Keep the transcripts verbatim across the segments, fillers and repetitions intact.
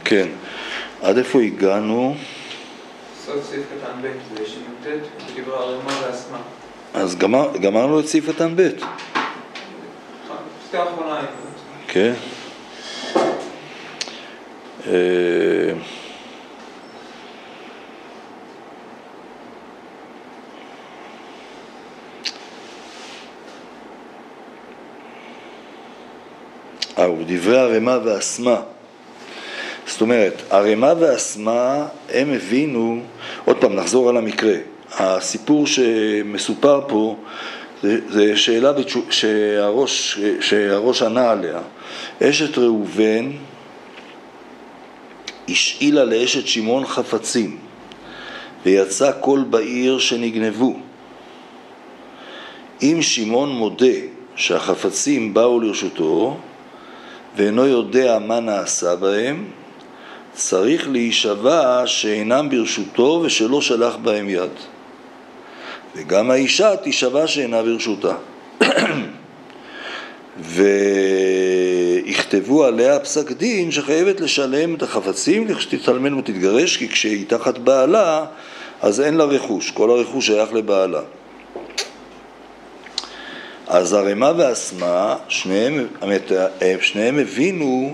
כן. עד איפה הגענו? סוף סעיף קטן ב' זה שמוטט בדברי הרמ"א והאסמא. אז גמר, גמרנו את סעיף קטן ב'. פסקה אחרונה. כן. אה, ובדברי הרמ"א והאסמא. זאת אומרת, הרמ"א והאסמא הם הבינו, עוד פעם נחזור על המקרה, הסיפור שמסופר פה זה, זה שאלה שהראש, שהראש ענה עליה. אשת ראובן השאילה לאשת שמעון חפצים ויצא כל בעיר שנגנבו. אם שמעון מודה שהחפצים באו לרשותו ואינו יודע מה נעשה בהם, צריך להישבע שאינם ברשותו ושלא שלח בהם יד. וגם האישה תישבע שאינה ברשותה. ויכתבו עליה פסק דין שחייבת לשלם את החפצים לכשתתאלמן ותתגרש, כי כשהיא תחת בעלה אז אין לה רכוש, כל הרכוש שייך לבעלה. אז הרמ"א והאסמא שניהם, שניהם הבינו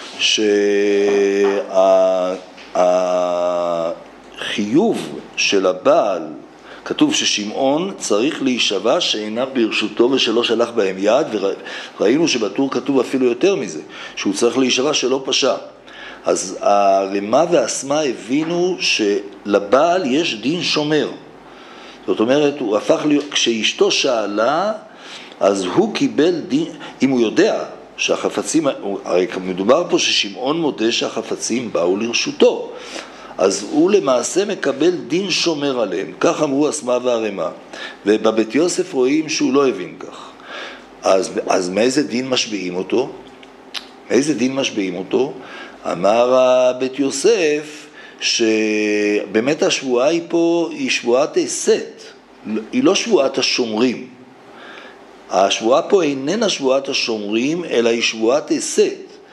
שהחיוב של הבעל, כתוב ששמעון צריך להישבע שאינה ברשותו ושלא שלח בהם יד, וראינו שבטור כתוב אפילו יותר מזה, שהוא צריך להישבע שלא פשע. אז הרמ"א והאסמא הבינו שלבעל יש דין שומר. זאת אומרת, הוא הפך להיות, כשאשתו שאלה, אז הוא קיבל דין, אם הוא יודע שהחפצים, הרי מדובר פה ששמעון מודה שהחפצים באו לרשותו, אז הוא למעשה מקבל דין שומר עליהם. כך אמרו אסמא והרמ"א. ובבית יוסף רואים שהוא לא הבין כך. אז, אז מאיזה דין משביעים אותו? מאיזה דין משביעים אותו? אמר בית יוסף שבאמת השבועה היא פה, היא שבועת הסת, היא לא שבועת השומרים. השבועה פה איננה שבועת השומרים, אלא היא שבועת הסת.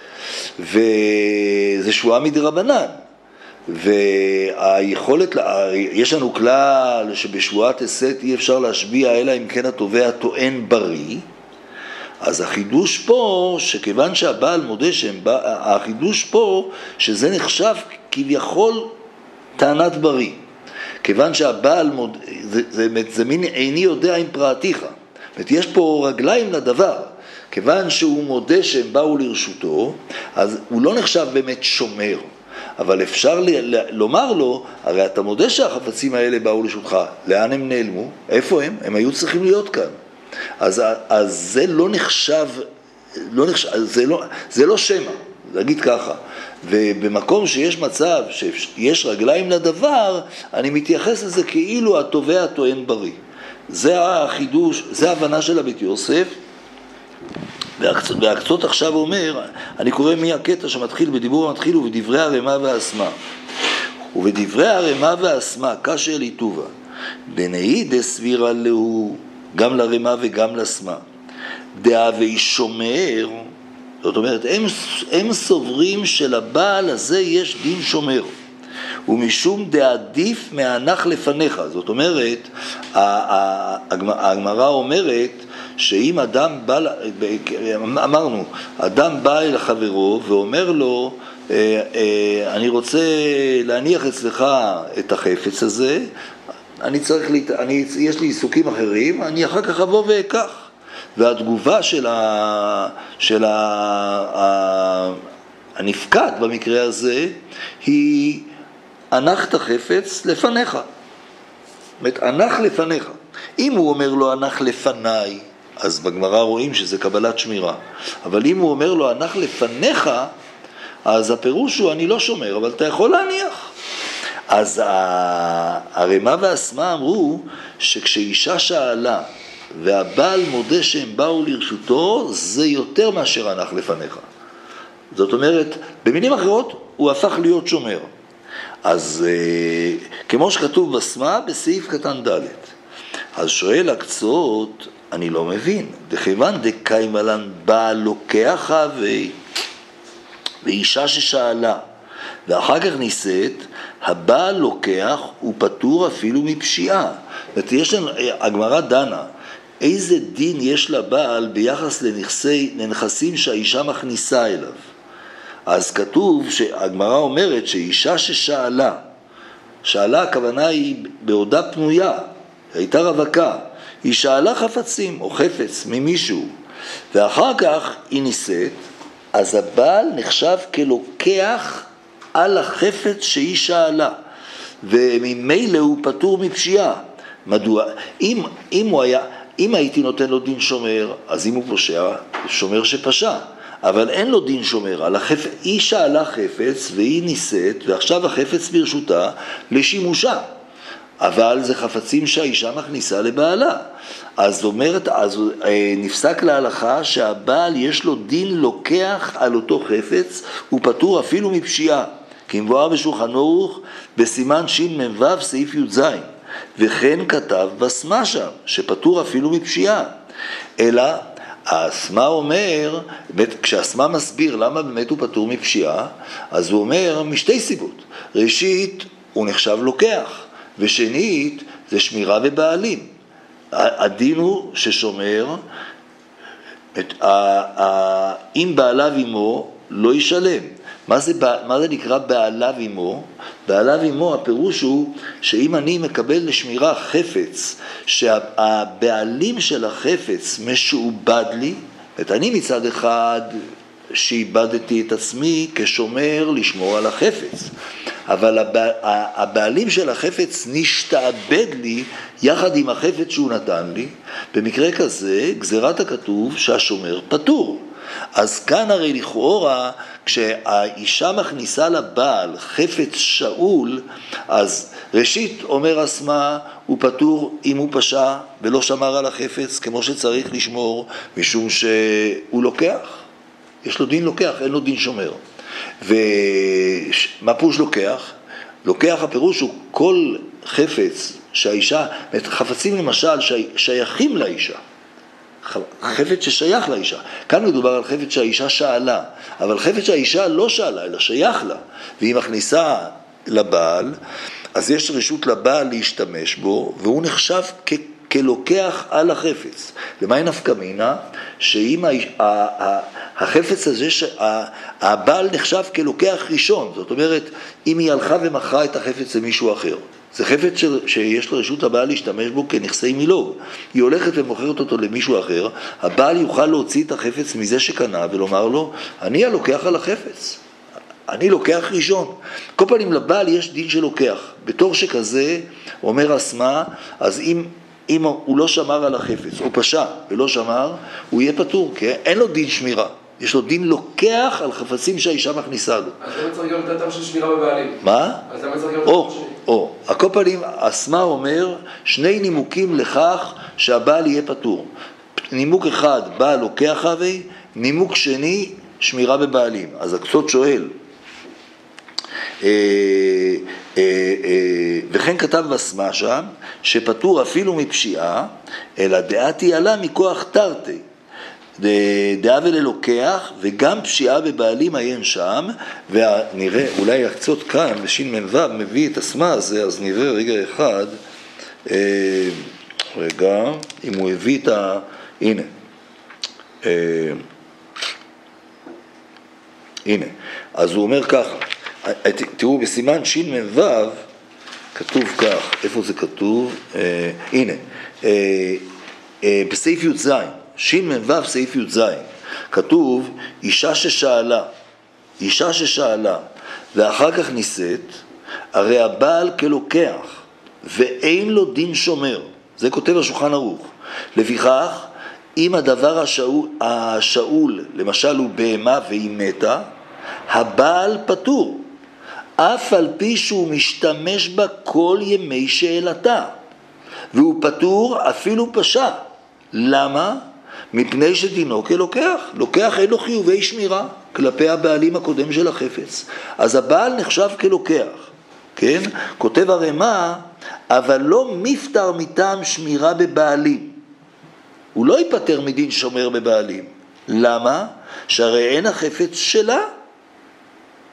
וזה שבועה מדרבנן. והיכולת, יש לנו כלל שבשבועת הסת אי אפשר להשביע אלא אם כן התובע טוען בריא. אז החידוש פה, שכיוון שהבעל מודה שהם, החידוש פה שזה נחשב כביכול טענת בריא. כיוון שהבעל מודה, זה, זה, זה, זה מין איני יודע עם פרעתיך. יש פה רגליים לדבר. כיוון שהוא מודה שהם באו לרשותו, אז הוא לא נחשב באמת שומר. אבל אפשר ל- ל- לומר לו, הרי אתה מודה שהחפצים האלה באו לרשותך. לאן הם נעלמו? איפה הם? הם היו צריכים להיות כאן. אז, אז זה לא נחשב, לא נחשב, זה לא, זה לא שמה, להגיד ככה. ובמקום שיש מצב שיש רגליים לדבר, אני מתייחס לזה כאילו התובע טוען בריא. זה החידוש, זה ההבנה של הבית יוסף. והקצות עכשיו אומר, אני קורא מהקטע שמתחיל בדיבור המתחיל ובדברי הרמ"א והאסמא. ובדברי הרמ"א והאסמא קשה ליטובה, דנאי דסבירה לו, גם לרמ"א וגם לאסמא. דאבי שומר, זאת אומרת, הם, הם סוברים שלבעל הזה יש דין שומר. ומשום דעדיף מהנח לפניך. זאת אומרת, הגמרא אומרת שאם אדם בא, אמרנו, אדם בא אל חברו ואומר לו, אני רוצה להניח אצלך את החפץ הזה, אני צריך, אני, יש לי עיסוקים אחרים, אני אחר כך אבוא ואקח. והתגובה של ה, של ה, ה, הנפקד במקרה הזה היא הנח את החפץ לפניך. זאת אומרת, הנח לפניך. אם הוא אומר לו הנח לפניי, אז בגמרא רואים שזה קבלת שמירה. אבל אם הוא אומר לו הנח לפניך, אז הפירוש הוא אני לא שומר, אבל אתה יכול להניח. אז הרמ"א והאסמא אמרו שכשאישה שאלה והבעל מודה שהם באו לרשותו, זה יותר מאשר הנח לפניך. זאת אומרת, במילים אחרות, הוא הפך להיות שומר. אז כמו שכתוב בסמא בסעיף קטן ד', אז שואל הקצות, אני לא מבין, דכיוון דקיימלן בעל לוקח ו... ואישה ששאלה ואחר כך נישאת, הבעל לוקח ופטור אפילו מפשיעה. זאת יש לנו, הגמרא דנה, איזה דין יש לבעל ביחס לנכסי, לנכסים שהאישה מכניסה אליו. אז כתוב שהגמרא אומרת שאישה ששאלה, שאלה הכוונה היא בעודה פנויה, הייתה רווקה, היא שאלה חפצים או חפץ ממישהו, ואחר כך היא נישאת, אז הבעל נחשב כלוקח על החפץ שהיא שאלה, וממילא הוא פטור מפשיעה. מדוע? אם, אם, הוא היה, אם הייתי נותן לו דין שומר, אז אם הוא פושע, שומר שפשע. אבל אין לו דין שומר, על החפץ, היא שאלה חפץ והיא נישאת, ועכשיו החפץ ברשותה לשימושה. אבל זה חפצים שהאישה מכניסה לבעלה. אז אומרת, אז נפסק להלכה שהבעל יש לו דין לוקח על אותו חפץ, הוא פטור אפילו מפשיעה. כי מבואר בשולחן ערוך בסימן שמ"ו סעיף י"ז, וכן כתב בסמה שם, שפטור אפילו מפשיעה. אלא הסמה אומר, כשהסמה מסביר למה באמת הוא פטור מפשיעה, אז הוא אומר משתי סיבות. ראשית, הוא נחשב לוקח, ושנית, זה שמירה בבעלים. הדין הוא ששומר, את, ה, ה, אם בעליו עמו לא ישלם. מה זה, מה זה נקרא בעליו עמו? בעליו עמו הפירוש הוא שאם אני מקבל לשמירה חפץ, שהבעלים של החפץ משועבד לי, את אני מצד אחד שאיבדתי את עצמי כשומר לשמור על החפץ, אבל הבעלים של החפץ נשתעבד לי יחד עם החפץ שהוא נתן לי, במקרה כזה גזירת הכתוב שהשומר פטור. אז כאן הרי לכאורה כשהאישה מכניסה לבעל חפץ שאול, אז ראשית אומר הסמה הוא פטור אם הוא פשע ולא שמר על החפץ כמו שצריך לשמור, משום שהוא לוקח, יש לו דין לוקח, אין לו דין שומר. ומה פירוש לוקח? לוקח הפירוש הוא כל חפץ שהאישה, חפצים למשל שייכים לאישה, חפץ ששייך לאישה. כאן מדובר על חפץ שהאישה שאלה, אבל חפץ שהאישה לא שאלה, אלא שייך לה, והיא מכניסה לבעל, אז יש רשות לבעל להשתמש בו, והוא נחשב כ- כלוקח על החפץ. למה היא נפקא מינה? שאם החפץ הזה, הבעל נחשב כלוקח ראשון, זאת אומרת, אם היא הלכה ומכרה את החפץ למישהו אחר, זה חפץ שיש לרשות הבעל להשתמש בו כנכסי מילוג. היא הולכת ומוכרת אותו למישהו אחר, הבעל יוכל להוציא את החפץ מזה שקנה ולומר לו, אני הלוקח על החפץ, אני לוקח ראשון. כל פעמים לבעל יש דין שלוקח. בתור שכזה, אומר הסמה, אז אם, אם הוא לא שמר על החפץ, או פשע ולא שמר, הוא יהיה פטור, כי אין לו דין שמירה. יש לו דין לוקח על חפצים שהאישה מכניסה לו. אז למה צריך גם את הטעם של שמירה בבעלים? מה? אז למה צריך גם את הטעם שלי? או, הקופלים, הסמה אומר, שני נימוקים לכך שהבעל יהיה פטור. נימוק אחד, בעל לוקח הווי, נימוק שני, שמירה בבעלים. אז הקצות שואל, אה, אה, אה, וכן כתב בסמה שם, שפטור אפילו מפשיעה, אלא דעתי עלה מכוח תרתי. דעה וללוקח, וגם פשיעה בבעלים עיין שם, ונראה, אולי הקצות כאן, בשין מנבב מביא את הסמה הזה, אז נראה רגע אחד, אה, רגע, אם הוא הביא את ה... הנה, אה, הנה, אז הוא אומר ככה, תראו, בסימן שין מנבב, כתוב כך, איפה זה כתוב? אה, הנה, אה, אה, בסעיף י"ז, שין מנבב סעיף י"ז, כתוב אישה ששאלה, אישה ששאלה, ואחר כך נישאת, הרי הבעל כלוקח, ואין לו דין שומר. זה כותב השולחן ערוך. לפיכך, אם הדבר השאול, השאול למשל הוא בהמה והיא מתה, הבעל פטור, אף על פי שהוא משתמש בה כל ימי שאלתה, והוא פטור אפילו פשע. למה? מפני שדינו כלוקח. לוקח אין לו חיובי שמירה כלפי הבעלים הקודם של החפץ. אז הבעל נחשב כלוקח. כן? כותב הרמ"א, אבל לא מפטר מטעם שמירה בבעלים. הוא לא ייפטר מדין שומר בבעלים. למה? שהרי אין החפץ שלה.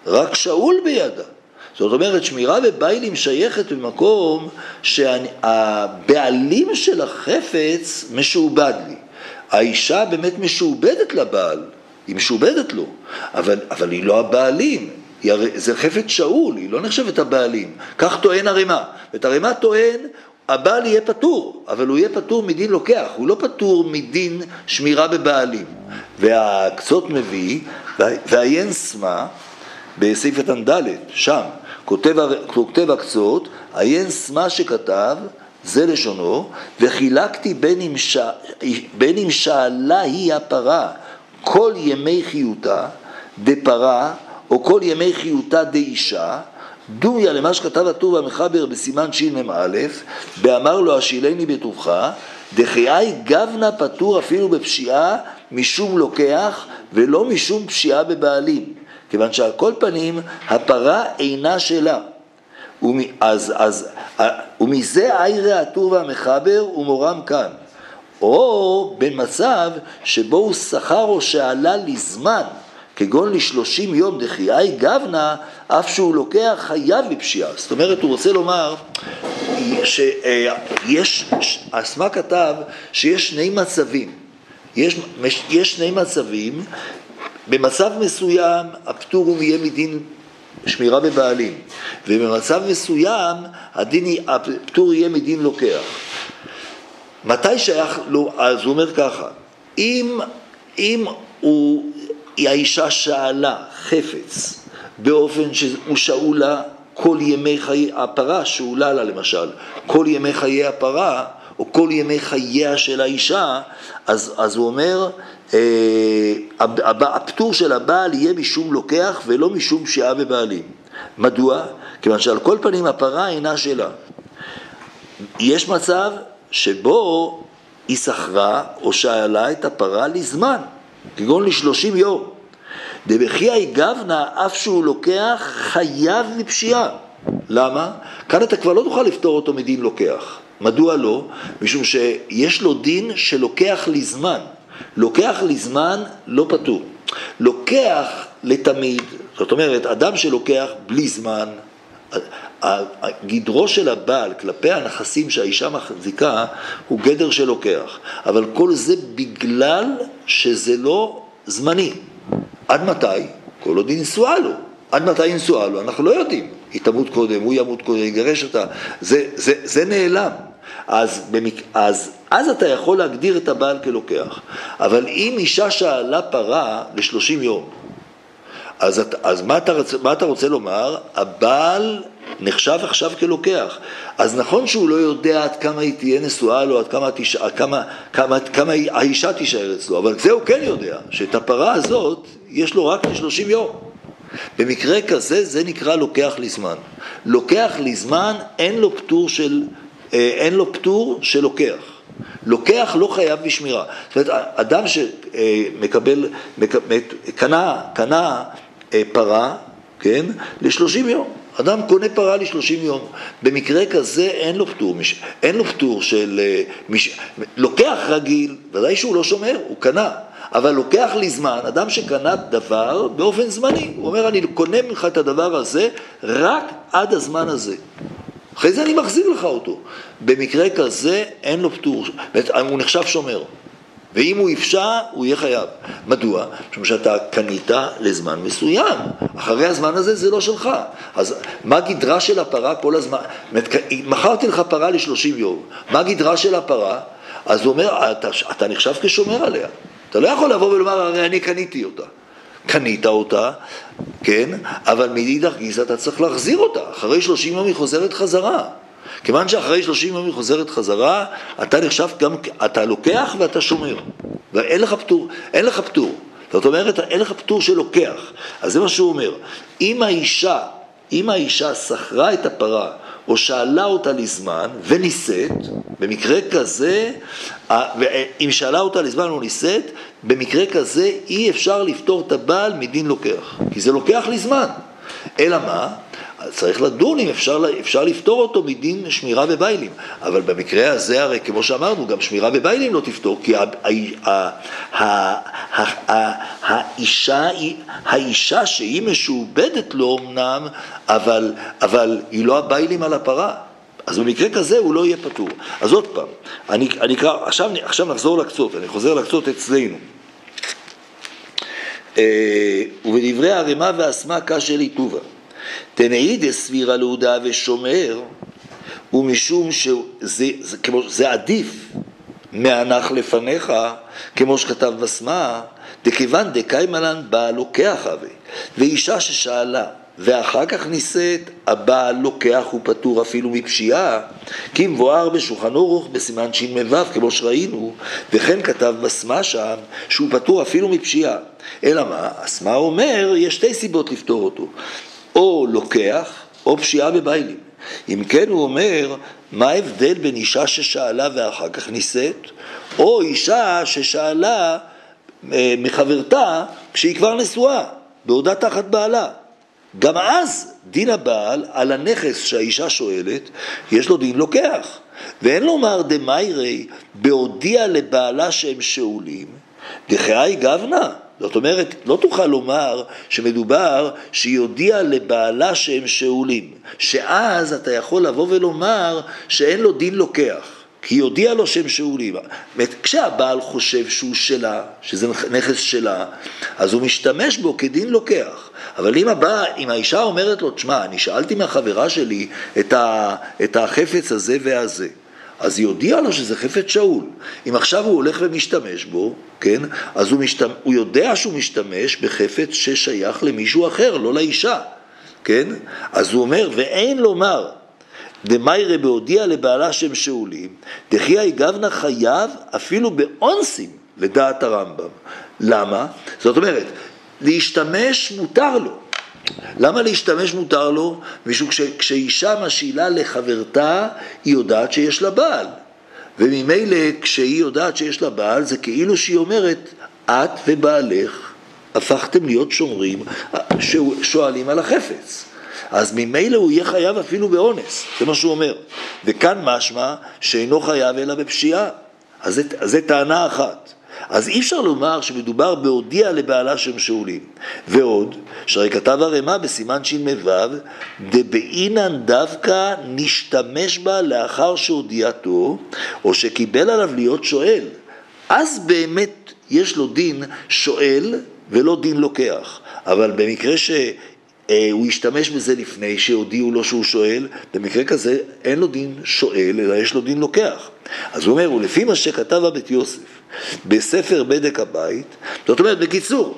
רק שאול בידה. זאת אומרת, שמירה בביילים שייכת במקום שהבעלים של החפץ משועבד לי. האישה באמת משועבדת לבעל, היא משועבדת לו, אבל, אבל היא לא הבעלים. זה חפץ שאול, היא לא נחשבת הבעלים. כך טוען הרמ"א. ואת הרמ"א טוען, הבעל יהיה פטור, אבל הוא יהיה פטור מדין לוקח, הוא לא פטור מדין שמירה בבעלים. והקצות מביא, והעיין סמה, בסעיף קטן ד', שם, כותב, כותב הקצות, עיין סמה שכתב, זה לשונו, וחילקתי בין אם, ש... בין אם שאלה היא הפרה כל ימי חיותה דפרה, או כל ימי חיותה דאישה, דומיה למה שכתב הטור והמחבר בסימן שין א', באמר לו השילני בטובך, דחיי גבנה פטור אפילו בפשיעה משום לוקח ולא משום פשיעה בבעלים, כיוון שעל כל פנים הפרה אינה שלה. אז, אז, ומזה איירה הטור והמחבר ומורם כאן. או במצב שבו הוא שכר או שעלה לזמן, כגון לשלושים יום דחיי גבנה, אף שהוא לוקח חייב בפשיעה. זאת אומרת, הוא רוצה לומר שיש, הסמה כתב שיש שני מצבים. יש, יש שני מצבים, במצב מסוים הפטור הוא יהיה מדין שמירה בבעלים, ובמצב מסוים הדין, הפטור יהיה מדין לוקח. מתי שייך לו? אז הוא אומר ככה, אם, אם הוא, האישה שאלה חפץ באופן שהוא שאולה כל ימי חיי הפרה, שאולה לה למשל, כל ימי חיי הפרה, או כל ימי חייה של האישה, אז, אז הוא אומר, אה, הפטור של הבעל יהיה משום לוקח ולא משום פשיעה בבעלים. מדוע? כיוון שעל כל פנים הפרה אינה שלה. יש מצב שבו היא שכרה או שאלה את הפרה לזמן, כגון לשלושים יום. דבחיי גבנה אף שהוא לוקח חייב לפשיעה. למה? כאן אתה כבר לא תוכל לפתור אותו מדין לוקח. מדוע לא? משום שיש לו דין שלוקח לזמן. לוקח לזמן לא פטור. לוקח לתמיד, זאת אומרת, אדם שלוקח בלי זמן, גדרו של הבעל כלפי הנכסים שהאישה מחזיקה הוא גדר שלוקח. אבל כל זה בגלל שזה לא זמני. עד מתי? כל עוד היא נשואה לו. עד מתי היא נשואה לו? אנחנו לא יודעים. היא תמות קודם, הוא ימות קודם, יגרש אותה. זה, זה, זה נעלם. אז, במק... אז, אז אתה יכול להגדיר את הבעל כלוקח. אבל אם אישה שאלה פרה לשלושים יום, אז, אז מה, אתה רוצה, מה אתה רוצה לומר? הבעל נחשב עכשיו כלוקח. אז נכון שהוא לא יודע עד כמה היא תהיה נשואה לו, עד כמה, תש... כמה, כמה, כמה האישה תישאר אצלו, אבל זה הוא כן יודע, שאת הפרה הזאת יש לו רק לשלושים יום. במקרה כזה זה נקרא לוקח לזמן. לוקח לזמן אין לו פטור של, אין לו פטור שלוקח. לוקח לא חייב בשמירה. זאת אומרת, אדם שמקבל, קנה, קנה פרה, כן, לשלושים יום. אדם קונה פרה לשלושים יום. במקרה כזה אין לו פטור, אין לו פטור של, לוקח רגיל, ודאי שהוא לא שומר, הוא קנה. אבל לוקח לי זמן, אדם שקנה דבר באופן זמני, הוא אומר, אני קונה ממך את הדבר הזה רק עד הזמן הזה. אחרי זה אני מחזיר לך אותו. במקרה כזה אין לו פטור, הוא נחשב שומר. ואם הוא יפשע, הוא יהיה חייב. מדוע? משום שאתה קנית לזמן מסוים. אחרי הזמן הזה זה לא שלך. אז מה גדרה של הפרה כל הזמן? מכרתי לך פרה לשלושים יום. מה גדרה של הפרה? אז הוא אומר, אתה, אתה נחשב כשומר עליה. אתה לא יכול לבוא ולומר, הרי אני קניתי אותה. קנית אותה, כן? אבל מאידך גיסא אתה צריך להחזיר אותה. אחרי שלושים יום היא חוזרת חזרה. כיוון שאחרי שלושים יום היא חוזרת חזרה, אתה נחשב גם, אתה לוקח ואתה שומר. ואין לך פטור, אין לך פטור. זאת אומרת, אין לך פטור שלוקח. אז זה מה שהוא אומר. אם האישה, אם האישה שכרה את הפרה, או שאלה אותה לזמן וניסית, במקרה כזה, אם שאלה אותה לזמן או ניסית, במקרה כזה אי אפשר לפתור את הבעל מדין לוקח, כי זה לוקח לזמן. אלא מה? צריך לדון אם אפשר, אפשר לפתור אותו מדין שמירה בביילים. אבל במקרה הזה, הרי כמו שאמרנו, גם שמירה בביילים לא תפתור, כי האישה, האישה שהיא משועבדת לו אמנם, אבל, אבל היא לא הבעלים על הפרה. אז במקרה כזה הוא לא יהיה פטור. אז עוד פעם, אני, אני אקרא, עכשיו, עכשיו נחזור לקצות, אני חוזר לקצות אצלנו. ובדברי הרמה והסמה קשה ליטובה. תנאי דסבירה להודה ושומר, ומשום שזה זה, כמו, זה עדיף מהנח לפניך, כמו שכתב בסמה, דכיוון דקיימלן בעל לוקח אבי, ואישה ששאלה, ואחר כך ניסית, הבעל לוקח ופטור אפילו מפשיעה, כי מבואר בשולחן אורוך בסימן שין מבב, כמו שראינו, וכן כתב בסמה שם, שהוא פטור אפילו מפשיעה. אלא מה? הסמה אומר, יש שתי סיבות לפתור אותו, או לוקח, או פשיעה בביילים. אם כן הוא אומר, מה ההבדל בין אישה ששאלה ואחר כך ניסית, או אישה ששאלה מחברתה כשהיא כבר נשואה, בעודה תחת בעלה. גם אז דין הבעל על הנכס שהאישה שואלת, יש לו דין לוקח. ואין לומר דמיירי בהודיע לבעלה שהם שאולים, דחאי גבנה. זאת אומרת, לא תוכל לומר שמדובר שהיא הודיעה לבעלה שהם שאולים, שאז אתה יכול לבוא ולומר שאין לו דין לוקח, כי היא הודיעה לו שהם שאולים. כשהבעל חושב שהוא שלה, שזה נכס שלה, אז הוא משתמש בו כדין לוקח. אבל אם, הבא, אם האישה אומרת לו, תשמע, אני שאלתי מהחברה שלי את, ה, את החפץ הזה והזה, אז היא הודיעה לו שזה חפץ שאול. אם עכשיו הוא הולך ומשתמש בו, כן, אז הוא, משתמש, הוא יודע שהוא משתמש בחפץ ששייך למישהו אחר, לא לאישה, כן? אז הוא אומר, ואין לומר, דמיירה בהודיע לבעלה שהם שאולים, דחי היגבנה חייב אפילו באונסים לדעת הרמב"ם. למה? זאת אומרת, להשתמש מותר לו. למה להשתמש מותר לו? משום כשאישה משאילה לחברתה, היא יודעת שיש לה בעל. וממילא כשהיא יודעת שיש לה בעל, זה כאילו שהיא אומרת, את ובעלך הפכתם להיות שומרים, שואלים על החפץ. אז ממילא הוא יהיה חייב אפילו באונס, זה מה שהוא אומר. וכאן משמע שאינו חייב אלא בפשיעה. אז זה, אז זה טענה אחת. אז אי אפשר לומר שמדובר בהודיע לבעלה שהם שאולים. ועוד, שהרי כתב הרמה בסימן שין מבב, דבעינן דווקא נשתמש בה לאחר שהודיעתו, או שקיבל עליו להיות שואל. אז באמת יש לו דין שואל ולא דין לוקח. אבל במקרה שהוא ישתמש בזה לפני שהודיעו לו שהוא שואל, במקרה כזה אין לו דין שואל, אלא יש לו דין לוקח. אז הוא אומר, ולפי מה שכתב הבית יוסף, בספר בדק הבית, זאת אומרת, בקיצור,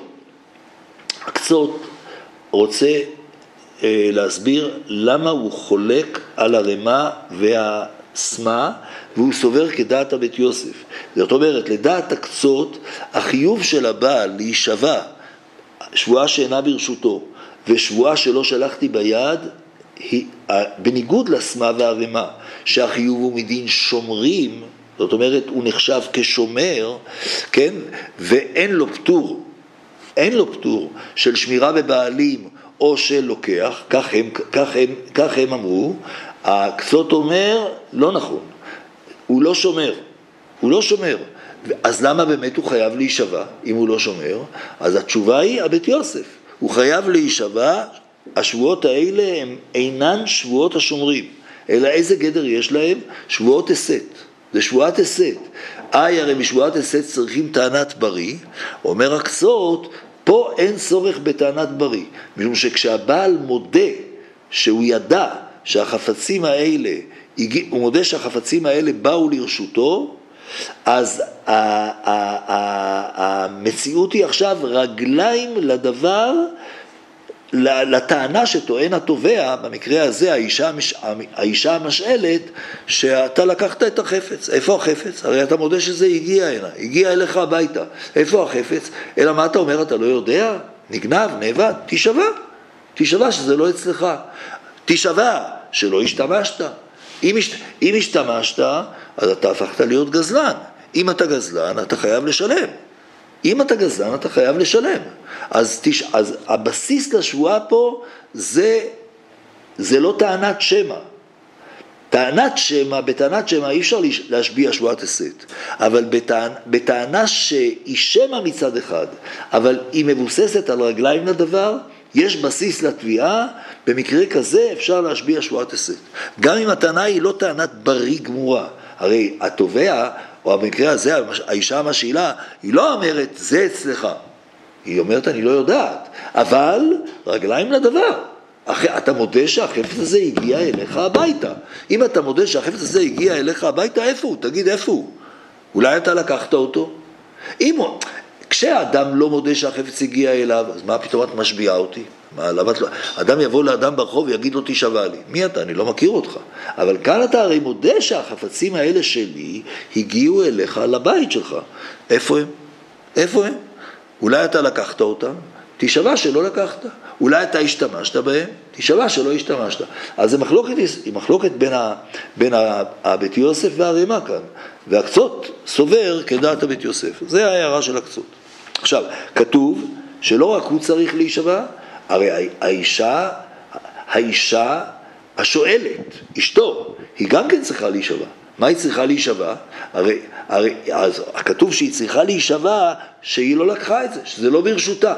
הקצות רוצה אה, להסביר למה הוא חולק על הרמה והסמה, והוא סובר כדעת הבית יוסף. זאת אומרת, לדעת הקצות, החיוב של הבעל להישבע שבועה שאינה ברשותו, ושבועה שלא שלחתי ביד, היא, בניגוד לסמה והרמה, שהחיוב הוא מדין שומרים, זאת אומרת, הוא נחשב כשומר, כן? ואין לו פטור, אין לו פטור של שמירה בבעלים או של לוקח, כך הם, כך הם, כך הם אמרו. הקצות אומר, לא נכון, הוא לא שומר, הוא לא שומר. אז למה באמת הוא חייב להישבע אם הוא לא שומר? אז התשובה היא הבית יוסף, הוא חייב להישבע, השבועות האלה הם אינן שבועות השומרים, אלא איזה גדר יש להם? שבועות הסת. זה שבועת הסת. איי, הרי משבועת הסת צריכים טענת בריא, אומר הקצות, פה אין צורך בטענת בריא, משום שכשהבעל מודה שהוא ידע שהחפצים האלה, הוא מודה שהחפצים האלה באו לרשותו, אז המציאות היא עכשיו רגליים לדבר, לטענה שטוען התובע, במקרה הזה האישה, האישה המשאלת, שאתה לקחת את החפץ. איפה החפץ? הרי אתה מודה שזה הגיע הנה, הגיע אליך הביתה. איפה החפץ? אלא מה אתה אומר? אתה לא יודע? נגנב, נאבד, תשבע. תשבע שזה לא אצלך. תשבע שלא השתמשת. אם, אם השתמשת, אז אתה הפכת להיות גזלן. אם אתה גזלן, אתה חייב לשלם. אם אתה גזלן, אתה חייב לשלם. אז, תש... אז הבסיס לשבועה פה זה, זה לא טענת שמה. טענת שמה, בטענת שמה אי אפשר להשביע שבועת הסת, אבל בטענ, בטענה שהיא שמה מצד אחד, אבל היא מבוססת על רגליים לדבר, יש בסיס לתביעה, במקרה כזה אפשר להשביע שבועת הסת. גם אם הטענה היא לא טענת בריא גמורה, הרי התובע, או במקרה הזה, האישה המשאילה, היא לא אומרת זה אצלך, היא אומרת אני לא יודעת, אבל רגליים לדבר. אתה מודה שהחפץ הזה הגיע אליך הביתה. אם אתה מודה שהחפץ הזה הגיע אליך הביתה, איפה הוא? תגיד איפה הוא? אולי אתה לקחת אותו? אם הוא... כשאדם לא מודה שהחפץ הגיע אליו, אז מה פתאום את משביעה אותי? מה, למה את לא... אדם יבוא לאדם ברחוב ויגיד לו תשבע לי. מי אתה? אני לא מכיר אותך. אבל כאן אתה הרי מודה שהחפצים האלה שלי הגיעו אליך לבית שלך. איפה הם? איפה הם? אולי אתה לקחת אותם? תשבע שלא לקחת. אולי אתה השתמשת בהם, תשבע שלא השתמשת. אז זה מחלוקת, היא מחלוקת בין, ה, בין ה, הבית יוסף והרימה כאן, והקצות סובר כדעת הבית יוסף. זה ההערה של הקצות. עכשיו, כתוב שלא רק הוא צריך להישבע, הרי האישה, האישה השואלת, אשתו, היא גם כן צריכה להישבע. מה היא צריכה להישבע? הרי, הרי אז כתוב שהיא צריכה להישבע שהיא לא לקחה את זה, שזה לא ברשותה.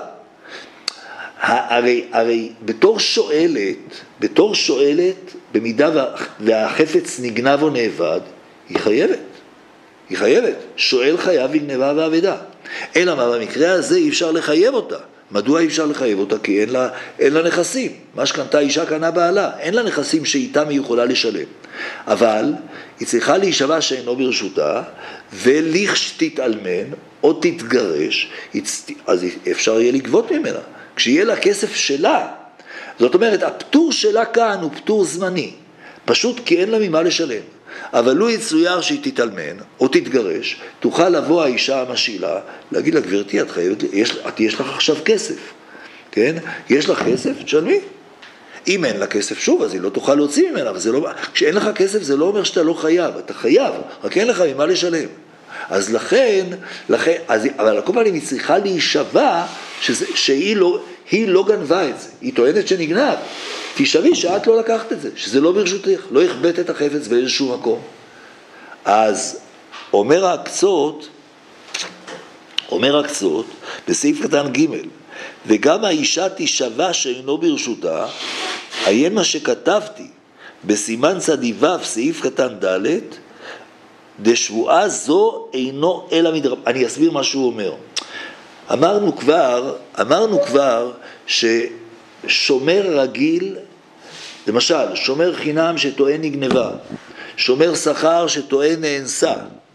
הרי, הרי בתור שואלת, בתור שואלת, במידה והחפץ נגנב או נאבד, היא חייבת. היא חייבת. שואל חייב בגנבה ועבדה. אלא מה, במקרה הזה אי אפשר לחייב אותה. מדוע אי אפשר לחייב אותה? כי אין לה, אין לה נכסים. מה שקנתה אישה קנה בעלה. אין לה נכסים שאיתם היא יכולה לשלם. אבל היא צריכה להישבע שאינו ברשותה, ולכשתתאלמן או תתגרש, אז אפשר יהיה לגבות ממנה. כשיהיה לה כסף שלה, זאת אומרת, הפטור שלה כאן הוא פטור זמני, פשוט כי אין לה ממה לשלם. אבל לו יצויר שהיא תתאלמן או תתגרש, תוכל לבוא האישה המשאילה, להגיד לה, גברתי, את חייבת, יש, את, יש לך עכשיו כסף, כן? יש לך כסף? תשלמי. אם אין לה כסף שוב, אז היא לא תוכל להוציא ממנה, אבל זה לא, כשאין לך כסף זה לא אומר שאתה לא חייב, אתה חייב, רק אין לך ממה לשלם. אז לכן, לכן אז, אבל על כל פנים היא צריכה להישבע שזה, שהיא לא, היא לא גנבה את זה, היא טוענת שנגנב. תשבי שאת לא לקחת את זה, שזה לא ברשותך, לא הכבאת את החפץ באיזשהו מקום. אז אומר הקצות, אומר הקצות, בסעיף קטן ג' וגם האישה תשבע שאינו ברשותה, עיין מה שכתבתי בסימן צדיו סעיף קטן ד' דשבועה זו אינו אלא מדרב. אני אסביר מה שהוא אומר. אמרנו כבר, אמרנו כבר ששומר רגיל, למשל, שומר חינם שטוען נגנבה, שומר שכר שטוען נאנסה,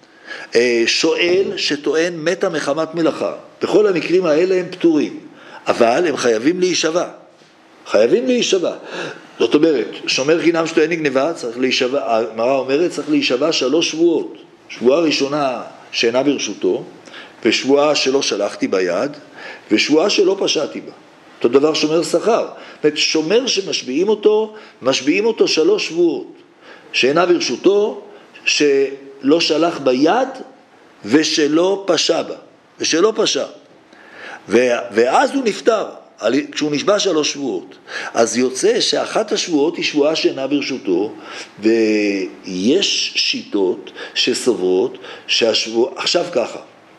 שואל שטוען מתה מחמת מלאכה. בכל המקרים האלה הם פטורים, אבל הם חייבים להישבע. חייבים להישבע. זאת אומרת, שומר חינם שטוען נגנבה, צריך להישבע, המראה אומרת, צריך להישבע שלוש שבועות. שבועה ראשונה שאינה ברשותו, ושבועה שלא שלחתי ביד, ושבועה שלא פשעתי בה. אותו דבר שומר שכר. זאת אומרת, שומר שמשביעים אותו, משביעים אותו שלוש שבועות. שאינה ברשותו, שלא שלח ביד, ושלא פשע בה. ושלא פשע. ואז הוא נפטר. כשהוא נשבע שלוש שבועות, אז יוצא שאחת השבועות היא שבועה שאינה ברשותו, ויש שיטות שסוברות שהשבוע, עכשיו ככה,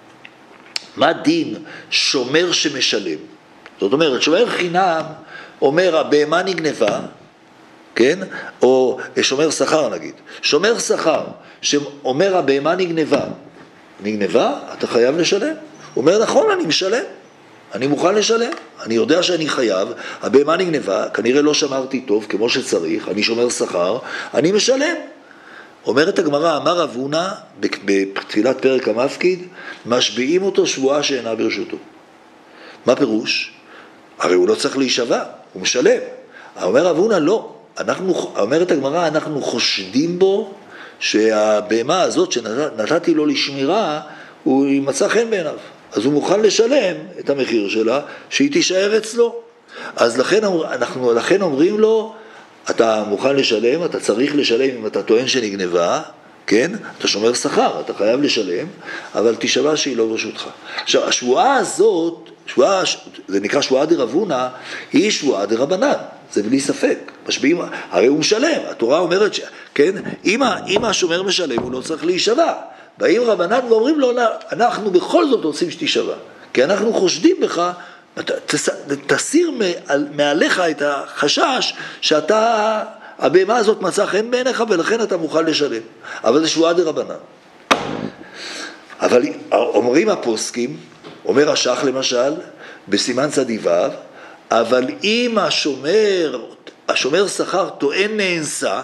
מה דין שומר שמשלם? זאת אומרת, שומר חינם אומר הבהמה נגנבה, כן? או שומר שכר נגיד, שומר שכר שאומר הבהמה נגנבה, נגנבה, אתה חייב לשלם. הוא אומר נכון, אני משלם. אני מוכן לשלם, אני יודע שאני חייב, הבהמה נגנבה, כנראה לא שמרתי טוב כמו שצריך, אני שומר שכר, אני משלם. אומרת הגמרא, אמר רב הונא, בתחילת פרק המפקיד, משביעים אותו שבועה שאינה ברשותו. מה פירוש? הרי הוא לא צריך להישבע, הוא משלם. אומר רב הונא, לא. אנחנו, אומרת הגמרא, אנחנו חושדים בו שהבהמה הזאת שנתתי לו לשמירה, הוא מצא חן בעיניו. אז הוא מוכן לשלם את המחיר שלה, שהיא תישאר אצלו. אז לכן, אנחנו, לכן אומרים לו, אתה מוכן לשלם, אתה צריך לשלם אם אתה טוען שנגנבה, כן? אתה שומר שכר, אתה חייב לשלם, אבל תשבע שהיא לא ברשותך. עכשיו, השבועה הזאת, שבועה, זה נקרא שבועה דרבונה, היא שבועה דרבנן, זה בלי ספק. משביעים, הרי הוא משלם, התורה אומרת, ש, כן, אם, אם השומר משלם, הוא לא צריך להישבע. באים רבנן ואומרים לו, אנחנו בכל זאת רוצים שתישבע, כי אנחנו חושדים בך, תסיר מעליך את החשש שאתה, הבהמה הזאת מצא חן בעיניך ולכן אתה מוכן לשלם. אבל זה שבועה דרבנן. אבל אומרים הפוסקים, אומר השח למשל, בסימן צדיו, אבל אם השומר, השומר שכר טוען נאנסה,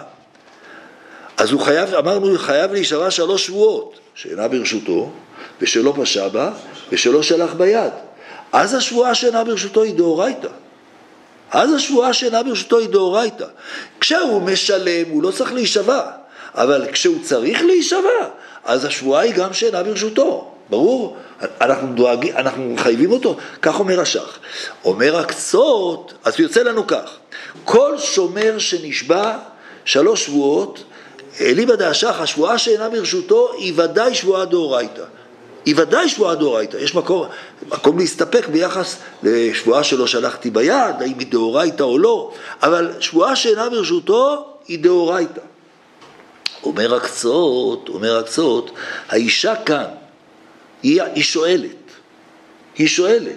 אז הוא חייב, אמרנו, הוא חייב להישבע שלוש שבועות, שאינה ברשותו, ושלא פשע בה, ושלא שלח ביד. אז השבועה שאינה ברשותו היא דאורייתא. אז השבועה שאינה ברשותו היא דאורייתא. כשהוא משלם, הוא לא צריך להישבע, אבל כשהוא צריך להישבע, אז השבועה היא גם שאינה ברשותו. ברור? אנחנו דואגים, אנחנו חייבים אותו. כך אומר השח. אומר הקצות, אז יוצא לנו כך. כל שומר שנשבע שלוש שבועות, אליבא דהשח, השבועה שאינה ברשותו היא ודאי שבועה דאורייתא. היא ודאי שבועה דאורייתא. יש מקום, מקום להסתפק ביחס לשבועה שלא שלחתי ביד, האם היא דאורייתא או לא, אבל שבועה שאינה ברשותו היא דאורייתא. אומר הקצות, אומר הקצות, האישה כאן, היא, היא שואלת, היא שואלת,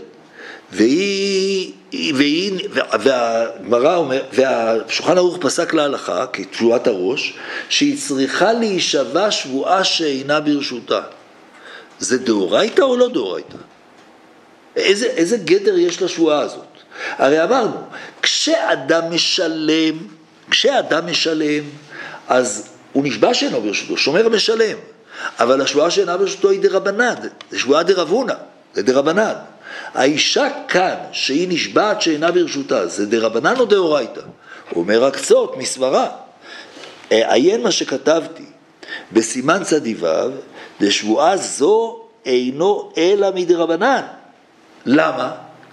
והיא, והיא, והגמרא אומר, והשולחן ערוך פסק להלכה, כתשובת הראש, שהיא צריכה להישבע שבועה שאינה ברשותה. זה דאורייתא או לא דאורייתא? איזה, איזה גדר יש לשבועה הזאת? הרי אמרנו, כשאדם משלם, כשאדם משלם, אז הוא נשבע שאינו ברשותו, שומר משלם. אבל השבועה שאינה ברשותו היא דרבנן, זה שבועה דרבונה, זה דרבנן. האישה כאן, שהיא נשבעת שאינה ברשותה, זה דרבנן או דאורייתא? הוא אומר הקצות, מסברה. עיין מה שכתבתי, בסימן צדיו, דשבועה זו אינו אלא מדרבנן. למה?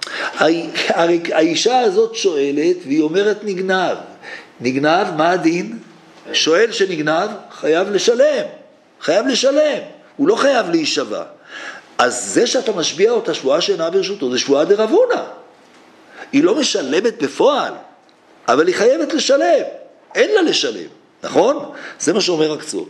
הרי האישה הזאת שואלת והיא אומרת נגנב. נגנב, מה הדין? שואל שנגנב, חייב לשלם. חייב לשלם. הוא לא חייב להישבע. אז זה שאתה משביע אותה שבועה שאינה ברשותו, זה שבועה דרבונה. היא לא משלמת בפועל, אבל היא חייבת לשלם. אין לה לשלם, נכון? זה מה שאומר הקצות.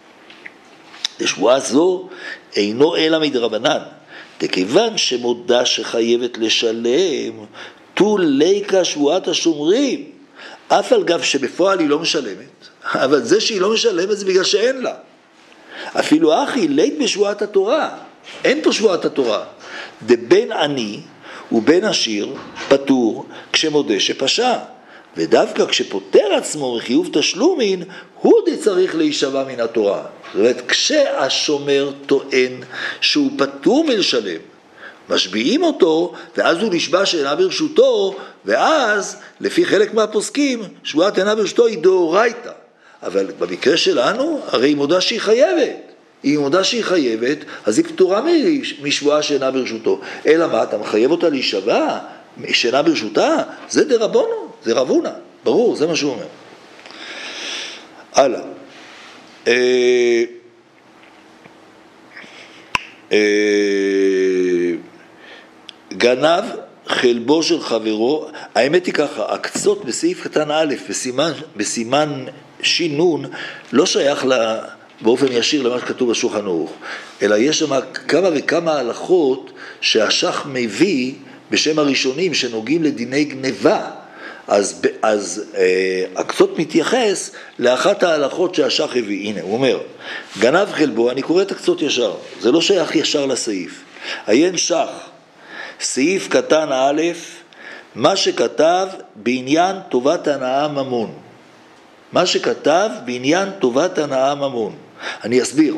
לשבועה זו אינו אלא מדרבנן, דכיוון שמודה שחייבת לשלם, תו ליקה שבועת השומרים, אף על גב שבפועל היא לא משלמת, אבל זה שהיא לא משלמת זה בגלל שאין לה. אפילו אחי לית בשבועת התורה, אין פה שבועת התורה. דבין עני ובין עשיר פטור כשמודה שפשע, ודווקא כשפוטר עצמו מחיוב תשלומין, הוא די צריך להישבע מן התורה. זאת אומרת, כשהשומר טוען שהוא פטור מלשלם, משביעים אותו, ואז הוא נשבע שאינה ברשותו, ואז, לפי חלק מהפוסקים, שבועת אינה ברשותו היא דאורייתא. אבל במקרה שלנו, הרי היא מודה שהיא חייבת. היא מודה שהיא חייבת, אז היא פטורה משבועה שאינה ברשותו. אלא מה, אתה מחייב אותה להישבע שאינה ברשותה? זה דרבנו, זה רבונה. ברור, זה מה שהוא אומר. הלאה. אה, אה, גנב חלבו של חברו, האמת היא ככה, הקצות בסעיף קטן א', בסימן, בסימן שינון, לא שייך לה, באופן ישיר למה שכתוב בשולחן ערוך, אלא יש שם כמה וכמה הלכות שהשח מביא בשם הראשונים שנוגעים לדיני גניבה, אז, אז אה, הקצות מתייחס לאחת ההלכות שהשח הביא. הנה, הוא אומר, גנב חלבו, אני קורא את הקצות ישר, זה לא שייך ישר לסעיף. עיין שח, סעיף קטן א', מה שכתב בעניין טובת הנאה ממון. מה שכתב בעניין טובת הנאה ממון. אני אסביר.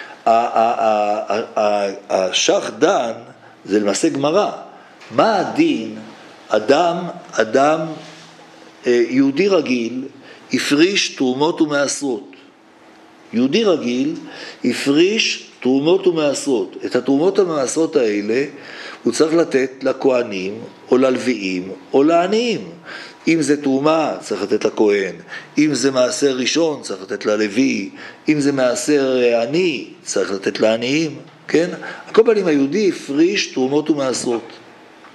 השח דן זה למעשה גמרא. מה הדין? אדם, אדם יהודי רגיל הפריש תרומות ומעשרות. יהודי רגיל הפריש תרומות ומעשרות. את התרומות המעשרות האלה הוא צריך לתת לכהנים או ללוויים או לעניים. אם זה תרומה צריך לתת לכהן, אם זה מעשר ראשון צריך לתת ללוי, אם זה מעשר עני צריך לתת לעניים, כן? הכל פעמים היהודי הפריש תרומות ומעשרות.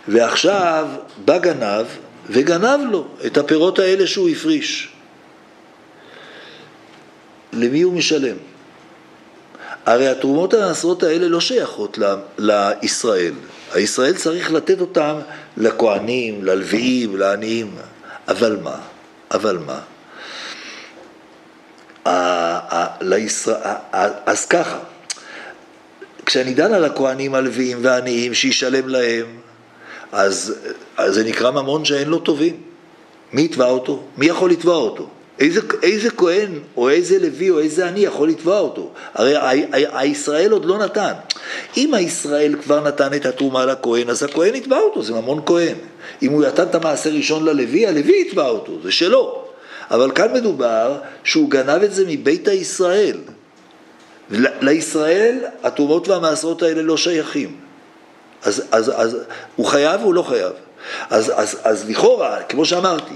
ועכשיו בא גנב וגנב לו את הפירות האלה שהוא הפריש. למי הוא משלם? הרי התרומות המעשרות האלה לא שייכות לישראל. הישראל צריך לתת אותם לכהנים, ללוויים, לעניים. אבל מה? אבל מה? אז ככה, כשאני דן על הכהנים, הלוויים והעניים שישלם להם, אז, אז זה נקרא ממון שאין לו טובים. מי יתבע אותו? מי יכול לתבע אותו? איזה, איזה כהן או איזה לוי או איזה עני יכול לתבע אותו? הרי הישראל עוד לא נתן. אם הישראל כבר נתן את התרומה לכהן, אז הכהן יתבע אותו, זה ממון כהן. אם הוא נתן את המעשר ראשון ללוי, הלוי יתבע אותו, זה שלו. אבל כאן מדובר שהוא גנב את זה מבית הישראל. לישראל התרומות והמעשרות האלה לא שייכים. אז, אז, אז הוא חייב או לא חייב? אז, אז, אז לכאורה, כמו שאמרתי,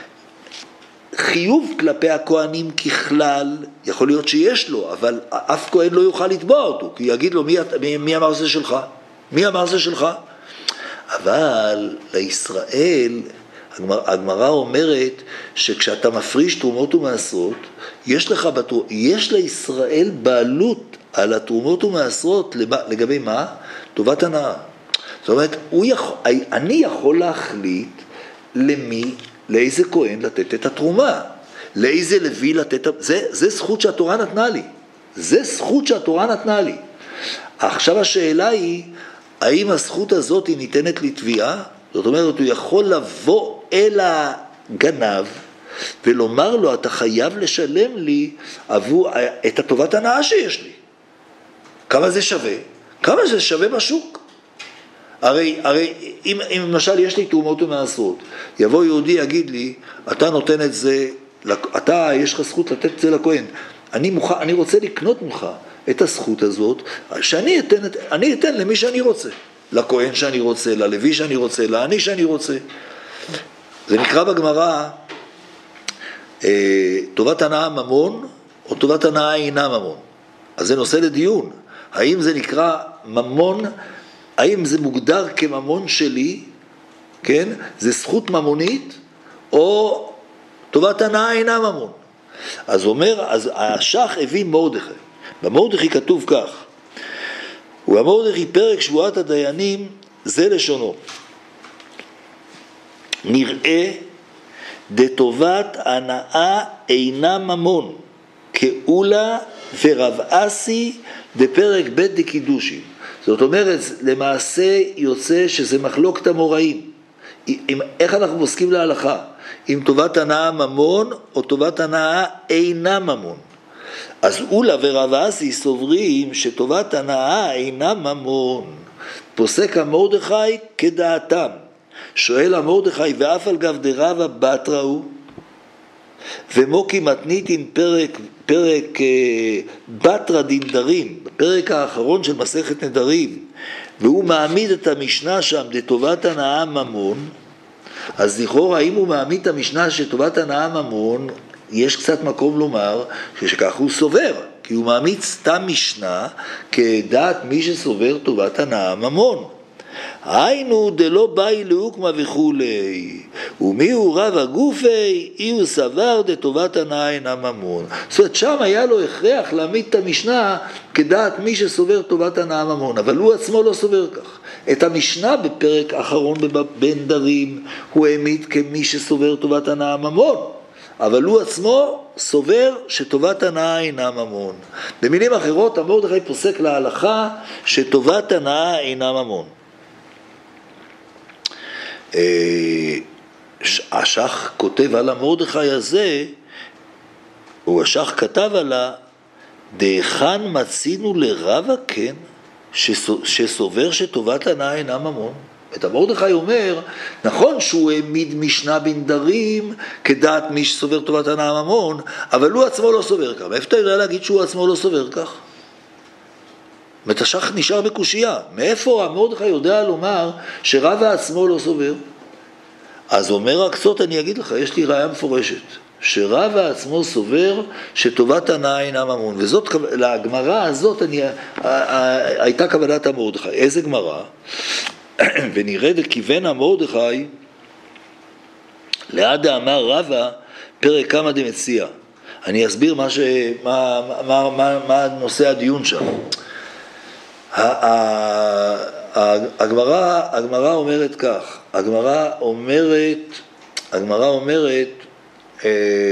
חיוב כלפי הכהנים ככלל, יכול להיות שיש לו, אבל אף כהן לא יוכל לתבוע אותו, כי יגיד לו, מי, מי, מי אמר זה שלך? מי אמר זה שלך? אבל לישראל, הגמרא אומרת שכשאתה מפריש תרומות ומעשרות, יש לך בתור, יש לישראל בעלות על התרומות ומעשרות, לגבי מה? טובת הנאה. זאת אומרת, הוא יכול, אני יכול להחליט למי, לאיזה כהן לתת את התרומה, לאיזה לוי לתת, זה, זה זכות שהתורה נתנה לי, זה זכות שהתורה נתנה לי. עכשיו השאלה היא, האם הזכות הזאת היא ניתנת לתביעה? זאת אומרת, הוא יכול לבוא אל הגנב ולומר לו, אתה חייב לשלם לי עבור את הטובת הנאה שיש לי. כמה זה שווה? כמה זה שווה בשוק? הרי, הרי אם, אם למשל יש לי תרומות ומעשרות, יבוא יהודי יגיד לי, אתה נותן את זה, אתה יש לך זכות לתת את זה לכהן, אני, מוכן, אני רוצה לקנות ממך את הזכות הזאת, שאני אתן, אני אתן למי שאני רוצה, לכהן שאני רוצה, ללוי שאני רוצה, לעני שאני רוצה. זה נקרא בגמרא, אה, טובת הנאה ממון, או טובת הנאה אינה ממון. אז זה נושא לדיון, האם זה נקרא ממון, האם זה מוגדר כממון שלי, כן? זה זכות ממונית, או טובת הנאה אינה ממון. אז אומר, אז השח הביא מרדכי. במרדכי כתוב כך, ובמרדכי פרק שבועת הדיינים, זה לשונו. נראה דטובת הנאה אינה ממון, כאולה ורב אסי דפרק ב' דקידושין. זאת אומרת, למעשה יוצא שזה מחלוקת המוראים. איך אנחנו מוסקים להלכה? אם טובת הנאה ממון או טובת הנאה אינה ממון. אז אולה ורב אסי סוברים שטובת הנאה אינה ממון. פוסק המרדכי כדעתם. שואל המרדכי ואף על גב דרבא בתרא הוא, ומוקי מתניתין פרק, פרק אה, בתרא דינדרים, בפרק האחרון של מסכת נדרים, והוא מעמיד את המשנה שם דטובת הנאה ממון. אז לכאורה, האם הוא מעמיד את המשנה שטובת הנאה ממון, יש קצת מקום לומר שכך הוא סובר, כי הוא מעמיד סתם משנה כדעת מי שסובר טובת הנאה ממון. היינו דלא באי לאוקמה וכולי, ומי הוא רב הגופי, אי הוא סבר דטובת הנאה אינה ממון. זאת אומרת, שם היה לו הכרח להעמיד את המשנה כדעת מי שסובר טובת הנאה ממון, אבל הוא עצמו לא סובר כך. את המשנה בפרק האחרון בנדרים הוא העמיד כמי שסובר טובת הנאה ממון, אבל הוא עצמו סובר שטובת הנאה אינה ממון. במילים אחרות, המרדכי פוסק להלכה שטובת הנאה אינה ממון. השח כותב על המרדכי הזה, הוא השח כתב עלה, דהיכן מצינו לרבא כן, שסובר שטובת הנאה אינה ממון. את המרדכי אומר, נכון שהוא העמיד משנה בנדרים כדעת מי שסובר טובת הנאה ממון, אבל הוא עצמו לא סובר כך. מאיפה אתה יודע להגיד שהוא עצמו לא סובר כך? מתשח נשאר בקושייה. מאיפה המרדכי יודע לומר שרבא עצמו לא סובר? אז אומר הקצות, אני אגיד לך, יש לי ראיה מפורשת, שרבא עצמו סובר שטובת הנאה אינה ממון. וזאת, לגמרא הזאת אני, הייתה כוונת המרדכי. איזה גמרא? ונראה דכיוונה מרדכי לעד אמר רבא פרק כמה דמציע. אני אסביר מה, ש... מה, מה, מה, מה נושא הדיון שם. הגמרא, הגמרא אומרת כך, הגמרא אומרת, הגמרא אומרת, אה,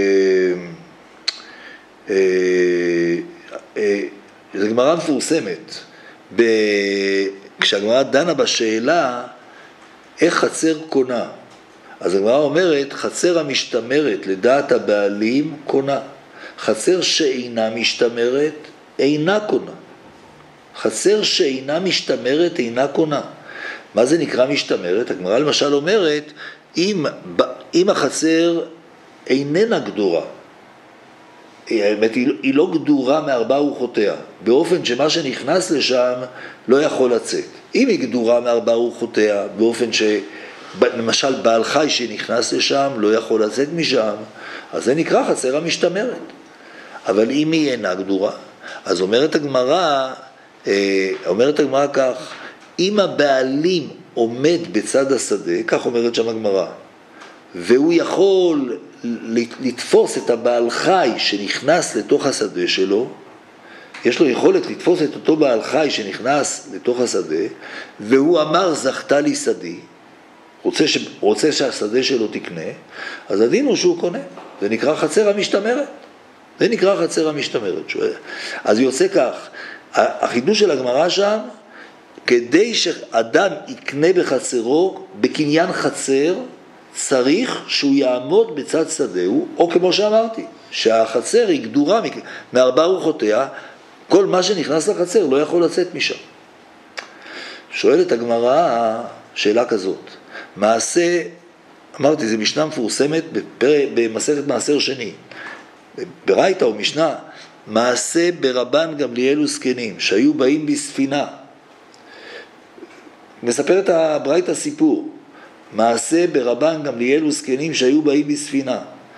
אה, אה, זו גמרא מפורסמת, ב... כשהגמרא דנה בשאלה איך חצר קונה, אז הגמרא אומרת חצר המשתמרת לדעת הבעלים קונה, חצר שאינה משתמרת אינה קונה. חצר שאינה משתמרת אינה קונה. מה זה נקרא משתמרת? הגמרא למשל אומרת, אם, אם החצר איננה גדורה, האמת, היא לא גדורה מארבע רוחותיה, באופן שמה שנכנס לשם לא יכול לצאת. אם היא גדורה מארבע רוחותיה, באופן ש... למשל בעל חי שנכנס לשם לא יכול לצאת משם, אז זה נקרא חצר המשתמרת. אבל אם היא אינה גדורה, אז אומרת הגמרא, אומרת הגמרא כך, אם הבעלים עומד בצד השדה, כך אומרת שם הגמרא, והוא יכול לתפוס את הבעל חי שנכנס לתוך השדה שלו, יש לו יכולת לתפוס את אותו בעל חי שנכנס לתוך השדה, והוא אמר זכתה לי שדי, רוצה, ש... רוצה שהשדה שלו תקנה, אז הדין הוא שהוא קונה. זה נקרא חצר המשתמרת. זה נקרא חצר המשתמרת. אז יוצא כך, החידוש של הגמרא שם, כדי שאדם יקנה בחצרו, בקניין חצר, צריך שהוא יעמוד בצד שדהו, או כמו שאמרתי, שהחצר היא גדורה מארבע רוחותיה, כל מה שנכנס לחצר לא יכול לצאת משם. שואלת הגמרא שאלה כזאת, מעשה, אמרתי, זה משנה מפורסמת במסכת מעשר שני, ברייתא או משנה, מעשה ברבן גמליאל וזקנים, שהיו באים בספינה. מספר את הברייתא סיפור, מעשה ברבן גמליאל וזקנים שהיו באים בספינה,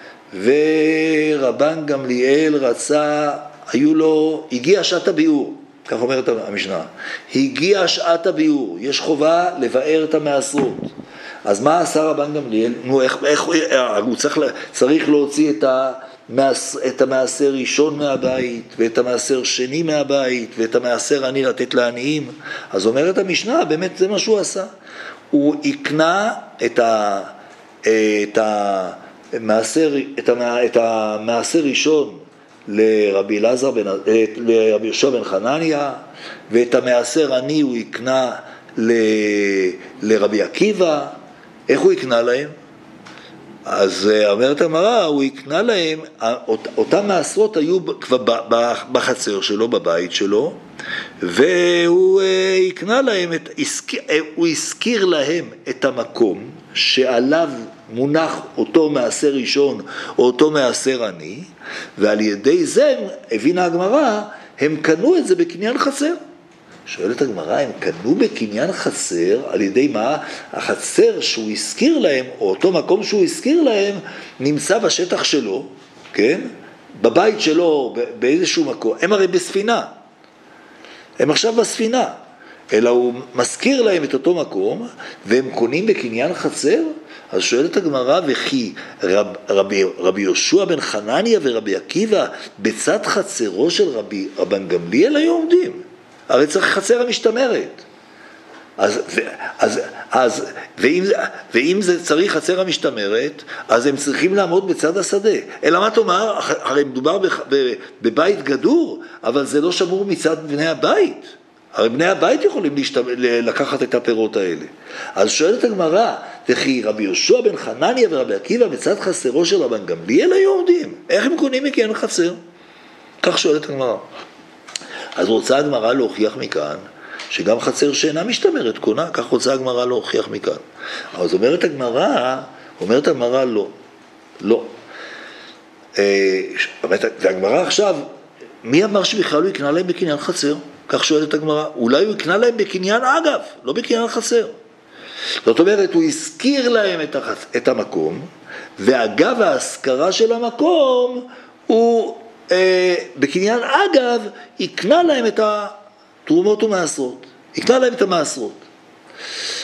ורבן גמליאל רצה, היו לו, הגיע שעת הביאור, כך אומרת המשנה, הגיע שעת הביאור, יש חובה לבאר את המעשרות. אז מה עשה רבן גמליאל? נו, איך, איך, הוא צריך, צריך להוציא את, המעש, את המעשר ראשון מהבית, ואת המעשר שני מהבית, ואת המעשר עני לתת לעניים. אז אומרת המשנה, באמת זה מה שהוא עשה. הוא יקנה את, ה, את, המעשר, את, המע, את המעשר ראשון לרבי אלעזר בן, לרבי יהושע בן חנניה, ואת המעשר עני הוא יקנה ל, לרבי עקיבא. איך הוא יקנה להם? אז אומרת הגמרא, הוא יקנה להם, אותם מעשרות היו כבר בחצר שלו, בבית שלו, והוא יקנה להם, את, הוא הזכיר להם את המקום שעליו מונח אותו מעשר ראשון או אותו מעשר עני, ועל ידי זה הבינה הגמרא, הם קנו את זה בקניין חצר. שואלת הגמרא, הם קנו בקניין חצר, על ידי מה? החצר שהוא הזכיר להם, או אותו מקום שהוא הזכיר להם, נמצא בשטח שלו, כן? בבית שלו, באיזשהו מקום. הם הרי בספינה. הם עכשיו בספינה. אלא הוא מזכיר להם את אותו מקום, והם קונים בקניין חצר. אז שואלת הגמרא, וכי רב, רבי, רבי יהושע בן חנניה ורבי עקיבא, בצד חצרו של רבי, רבן גמליאל היו עומדים. הרי צריך חצר המשתמרת. אז, אז, אז, ואם, ואם זה צריך חצר המשתמרת, אז הם צריכים לעמוד בצד השדה. אלא מה תאמר? הרי מדובר בבית גדור, אבל זה לא שמור מצד בני הבית. הרי בני הבית יכולים להשתמ... לקחת את הפירות האלה. אז שואלת הגמרא, וכי רבי יהושע בן חנניה ורבי עקיבא בצד חצרו של רבן גמליאל היו עומדים. איך הם קונים מקניין חצר? כך שואלת הגמרא. אז רוצה הגמרא להוכיח מכאן, שגם חצר שאינה משתמרת קונה, כך רוצה הגמרא להוכיח מכאן. אז אומרת הגמרא, אומרת הגמרא לא, לא. והגמרא עכשיו, מי אמר שבכלל הוא יקנה להם בקניין חצר? כך שואלת הגמרא, אולי הוא יקנה להם בקניין אגב, לא בקניין חצר. זאת אומרת, הוא הזכיר להם את, החצ... את המקום, ואגב ההזכרה של המקום, הוא אה, בקניין אגב, יקנה להם את התרומות ומעשרות. יקנה להם את המעשרות.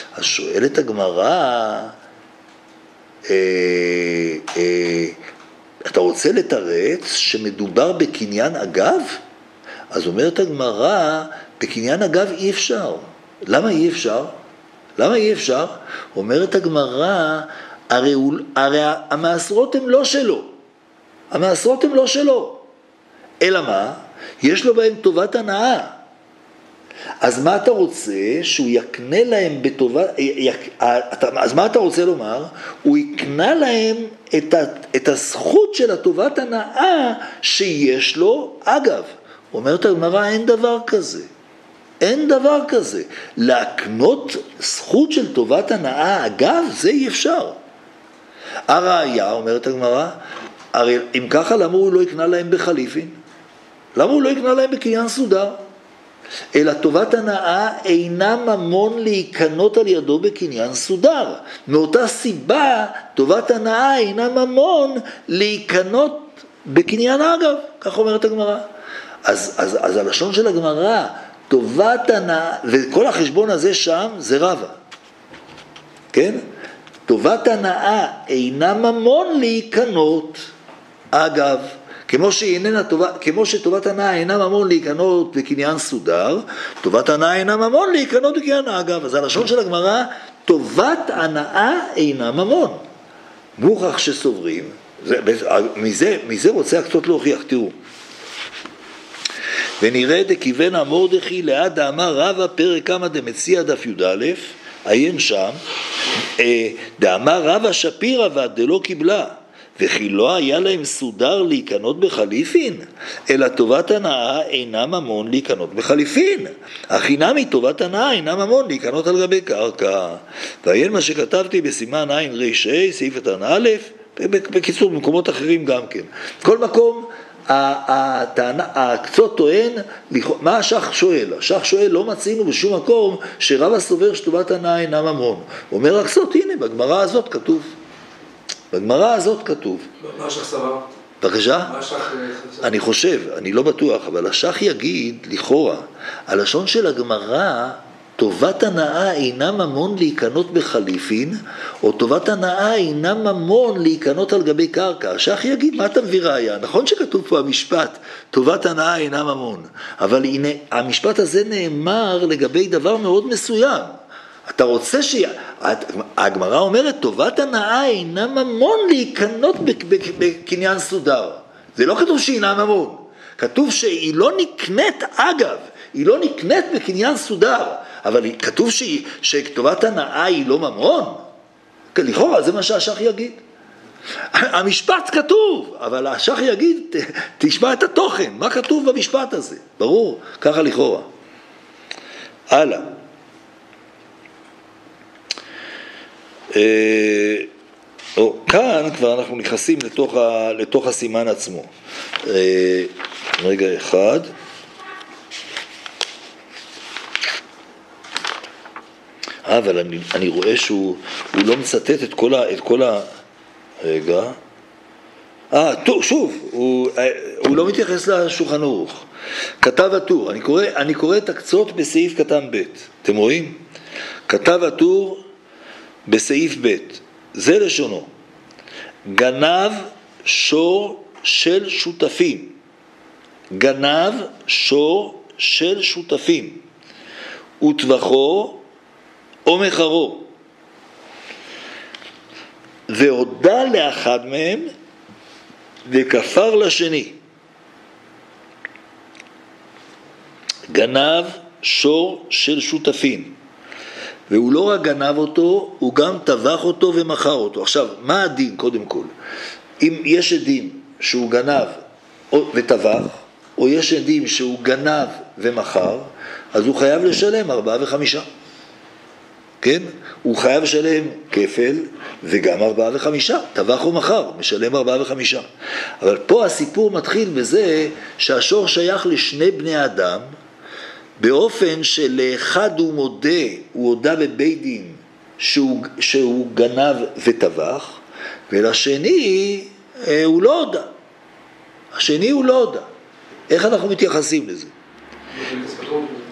אז שואלת הגמרא, אה, אה, אתה רוצה לתרץ שמדובר בקניין אגב? אז אומרת הגמרא, בקניין אגב אי אפשר. למה אי אפשר? למה אי אפשר? אומרת הגמרא, הרי, הרי המעשרות הם לא שלו. המעשרות הם לא שלו. אלא מה? יש לו בהם טובת הנאה. אז מה אתה רוצה? שהוא יקנה להם בטובה, יק, אז מה אתה רוצה לומר? הוא יקנה להם את, ה, את הזכות של הטובת הנאה שיש לו אגב. אומרת הגמרא, אין דבר כזה. אין דבר כזה. להקנות זכות של טובת הנאה אגב, זה אי אפשר. הראיה, אומרת הגמרא, הרי אם ככה למה הוא לא יקנה להם בחליפין? למה הוא לא יקנה להם בקניין סודר? אלא טובת הנאה אינה ממון להיקנות על ידו בקניין סודר. מאותה סיבה, טובת הנאה אינה ממון להיקנות בקניין אגב. כך אומרת הגמרא. אז, אז, אז הלשון של הגמרא, טובת הנאה, וכל החשבון הזה שם זה רבא. כן? טובת הנאה אינה ממון להיקנות אגב. כמו שאיננה טובה, כמו שטובת הנאה אינה ממון להיקנות בקניין סודר, טובת הנאה אינה ממון להיקנות בקניין אגב. אז הלשון של הגמרא, טובת הנאה אינה ממון. מוכח שסוברים, זה, מזה, מזה רוצה הקצות להוכיח, תראו. ונראה דכיוון המורדכי ליד דאמר רבא פרק כמה דמציע דף י"א, עיין שם, דאמר רבא שפירא דלא קיבלה, וכי לא היה להם סודר להיקנות בחליפין, אלא טובת הנאה אינה ממון להיקנות בחליפין. החינמי טובת הנאה אינה ממון להיקנות על גבי קרקע. ועיין מה שכתבתי בסימן עין רשע, סעיף קטן א', בקיצור במקומות אחרים גם כן. כל מקום, הקצות טוען, מה השח שואל? השח שואל, לא מצינו בשום מקום שרבא סובר שטובת הנאה אינה ממון. אומר הקצות, הנה, בגמרא הזאת כתוב. בגמרא הזאת כתוב. מה השח סבר? בבקשה? מה השח סבר? אני חושב, אני לא בטוח, אבל השח יגיד, לכאורה, הלשון של הגמרא, טובת הנאה אינה ממון להיקנות בחליפין, או טובת הנאה אינה ממון להיקנות על גבי קרקע. השח יגיד, מה אתה מביא ראיה? נכון שכתוב פה המשפט, טובת הנאה אינה ממון, אבל הנה, המשפט הזה נאמר לגבי דבר מאוד מסוים. אתה רוצה ש... הגמרא אומרת, טובת הנאה אינה ממון להיקנות בקניין סודר. זה לא כתוב שהיא אינה ממון. כתוב שהיא לא נקנית אגב, היא לא נקנית בקניין סודר. אבל כתוב שהיא, שטובת הנאה היא לא ממון. לכאורה זה מה שהשח יגיד. המשפט כתוב, אבל השח יגיד, תשמע את התוכן, מה כתוב במשפט הזה? ברור, ככה לכאורה. הלאה. או, כאן כבר אנחנו נכנסים לתוך, ה, לתוך הסימן עצמו. רגע אחד. אבל אני, אני רואה שהוא הוא לא מצטט את כל ה... את כל ה רגע. אה, טוב, שוב, הוא, הוא לא מתייחס לשולחן ערוך. כתב הטור, אני קורא, אני קורא את הקצות בסעיף קטן ב'. אתם רואים? כתב הטור בסעיף ב'. זה לשונו. גנב שור של שותפים. גנב שור של שותפים. וטבחו או מחרו. והודע לאחד מהם וכפר לשני. גנב שור של שותפים. והוא לא רק גנב אותו, הוא גם טבח אותו ומכר אותו. עכשיו, מה הדין קודם כל? אם יש עדים שהוא גנב וטבח, או יש עדים שהוא גנב ומכר, אז הוא חייב לשלם ארבעה וחמישה. כן? הוא חייב לשלם כפל וגם ארבעה וחמישה. טבח או מכר, משלם ארבעה וחמישה. אבל פה הסיפור מתחיל בזה שהשור שייך לשני בני אדם, באופן שלאחד הוא מודה, הוא הודה בבית דין שהוא, שהוא גנב וטבח, ולשני אה, הוא לא הודה. השני הוא לא הודה. איך אנחנו מתייחסים לזה?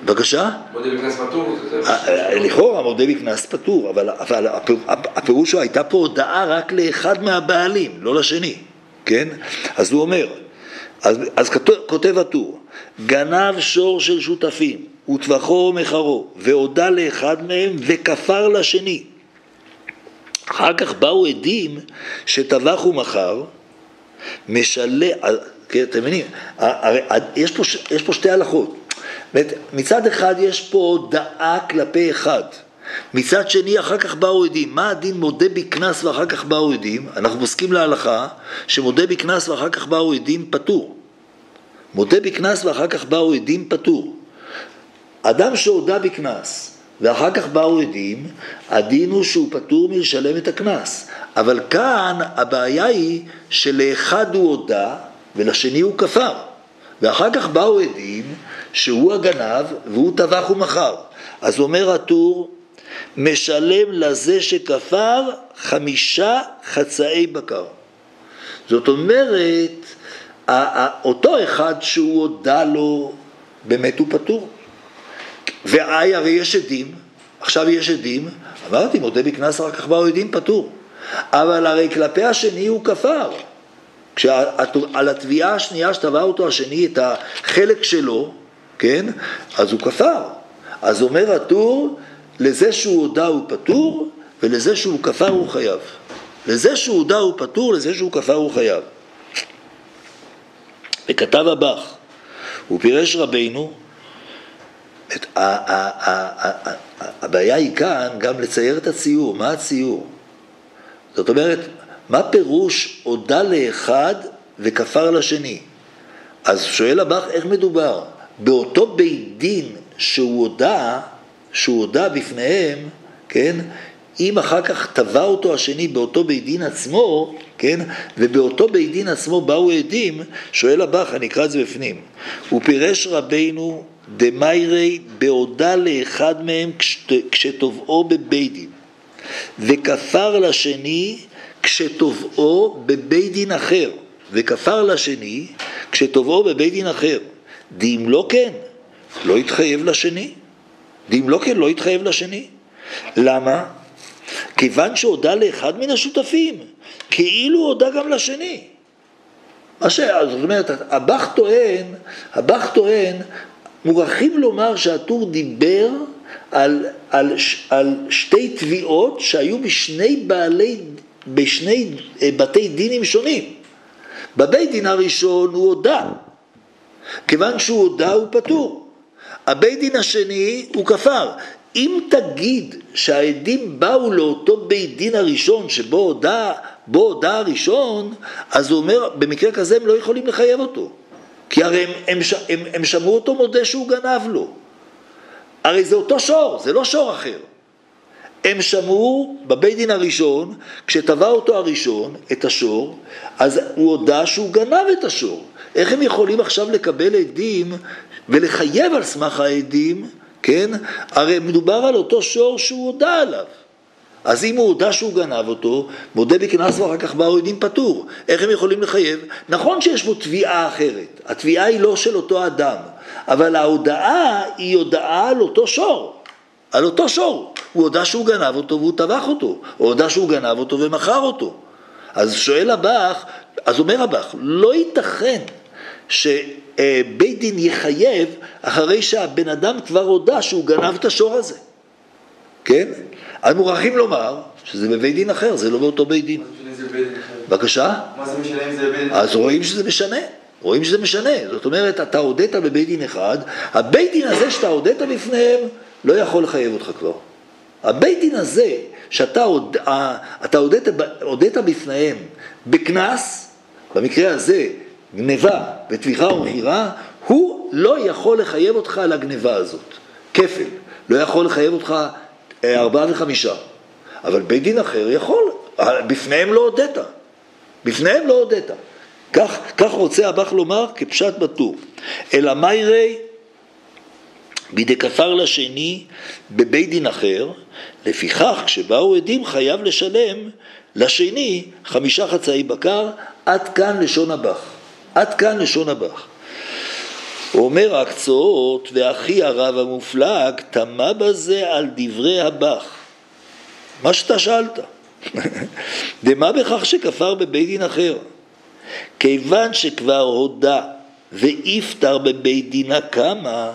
בבקשה? מודה בקנס פטור. לכאורה מודה בקנס פטור, אבל, אבל הפירוש הוא הייתה פה הודעה רק לאחד מהבעלים, לא לשני, כן? אז הוא אומר, אז, אז כותב, כותב הטור, גנב שור של שותפים, וטבחו או מחרו, והודע לאחד מהם וכפר לשני. אחר כך באו עדים שטבח ומחר, משלה, אתם מבינים, יש פה, יש פה שתי הלכות. מצד אחד יש פה הודעה כלפי אחד, מצד שני אחר כך באו עדים. מה הדין מודה בקנס ואחר כך באו עדים? אנחנו מוסכים להלכה שמודה בקנס ואחר כך באו עדים פטור. מודה בקנס ואחר כך באו עדים פטור. אדם שהודה בקנס ואחר כך באו עדים, הדין הוא שהוא פטור מלשלם את הקנס. אבל כאן הבעיה היא שלאחד הוא הודה ולשני הוא כפר, ואחר כך באו עדים שהוא הגנב והוא טבח ומחר. אז אומר הטור, משלם לזה שכפר חמישה חצאי בקר. זאת אומרת, אותו אחד שהוא הודה לו, באמת הוא פטור. והי הרי יש עדים, עכשיו יש עדים, אמרתי מודה בקנס אחר כך באו עדים פטור. אבל הרי כלפי השני הוא כפר. כשעל התביעה השנייה שטבע אותו השני את החלק שלו, כן? אז הוא כפר. אז אומר הטור, לזה שהוא הודה הוא פטור, ולזה שהוא כפר הוא חייב. לזה שהוא הודה הוא פטור, לזה שהוא כפר הוא חייב. וכתב הבח, הוא פירש רבינו, את, ה, ה, ה, ה, ה, הבעיה היא כאן גם לצייר את הציור. מה הציור? זאת אומרת, מה פירוש הודה לאחד וכפר לשני? אז שואל הבח, איך מדובר? באותו בית דין שהוא הודה, שהוא הודה בפניהם, כן? אם אחר כך טבע אותו השני באותו בית דין עצמו, כן? ובאותו בית דין עצמו באו עדים, שואל הבח, אני אקרא את זה בפנים. הוא פירש רבינו דמיירי בהודה לאחד מהם כשטובעו בבית דין, וכפר לשני כשטובעו בבית דין אחר, וכפר לשני כשטובעו בבית דין אחר. דאם לא כן, לא יתחייב לשני. דאם לא כן, לא יתחייב לשני. למה? כיוון שהודה לאחד מן השותפים, כאילו הודה גם לשני. מה ש... זאת אומרת, הבח טוען, הבח טוען, מוכרחים לומר שהטור דיבר על, על, על שתי תביעות שהיו בשני בעלי, בשני בתי דינים שונים. בבית דין הראשון הוא הודה, כיוון שהוא הודה הוא פטור. הבית דין השני הוא כפר. אם תגיד שהעדים באו לאותו בית דין הראשון שבו הודה, בו הודה הראשון, אז הוא אומר, במקרה כזה הם לא יכולים לחייב אותו. כי הרי הם, הם, הם, הם שמעו אותו מודה שהוא גנב לו. הרי זה אותו שור, זה לא שור אחר. הם שמעו בבית דין הראשון, כשטבע אותו הראשון, את השור, אז הוא הודה שהוא גנב את השור. איך הם יכולים עכשיו לקבל עדים ולחייב על סמך העדים, כן? הרי מדובר על אותו שור שהוא הודה עליו. אז אם הוא הודה שהוא גנב אותו, מודה בקנס ואחר כך באו עדים פטור. איך הם יכולים לחייב? נכון שיש בו תביעה אחרת. התביעה היא לא של אותו אדם, אבל ההודעה היא הודעה על אותו שור. על אותו שור. הוא הודה שהוא גנב אותו והוא טבח אותו. הוא הודה שהוא גנב אותו ומכר אותו. אז שואל הבח, אז אומר הבח, לא ייתכן שבית דין יחייב אחרי שהבן אדם כבר הודה שהוא גנב את השור הזה. כן? אז מוכרחים לומר שזה בבית דין אחר, זה לא באותו בית דין. בבקשה? מה זה משנה אם זה בבית דין? אז רואים שזה משנה. רואים שזה משנה. זאת אומרת, אתה הודית בבית דין אחד, הבית דין הזה שאתה הודית בפניהם, לא יכול לחייב אותך כבר. הבית דין הזה שאתה הוד... אתה הודית, הודית בפניהם בקנס, במקרה הזה גניבה וטביחה ומכירה, הוא לא יכול לחייב אותך על הגניבה הזאת. כפל. לא יכול לחייב אותך ארבעה וחמישה. אבל בית דין אחר יכול. בפניהם לא הודית. בפניהם לא הודית. כך, כך רוצה הבח לומר כפשט בטור. אלא מיירי בידי כפר לשני בבית דין אחר, לפיכך כשבאו עדים חייב לשלם לשני חמישה חצאי בקר. עד כאן לשון הבח. עד כאן לשון הבח. אומר הקצות, ואחי הרב המופלג תמה בזה על דברי הבח. מה שאתה שאלת. דמה בכך שכפר בבית דין אחר. כיוון שכבר הודע ואיפטר בבית דין הקמה,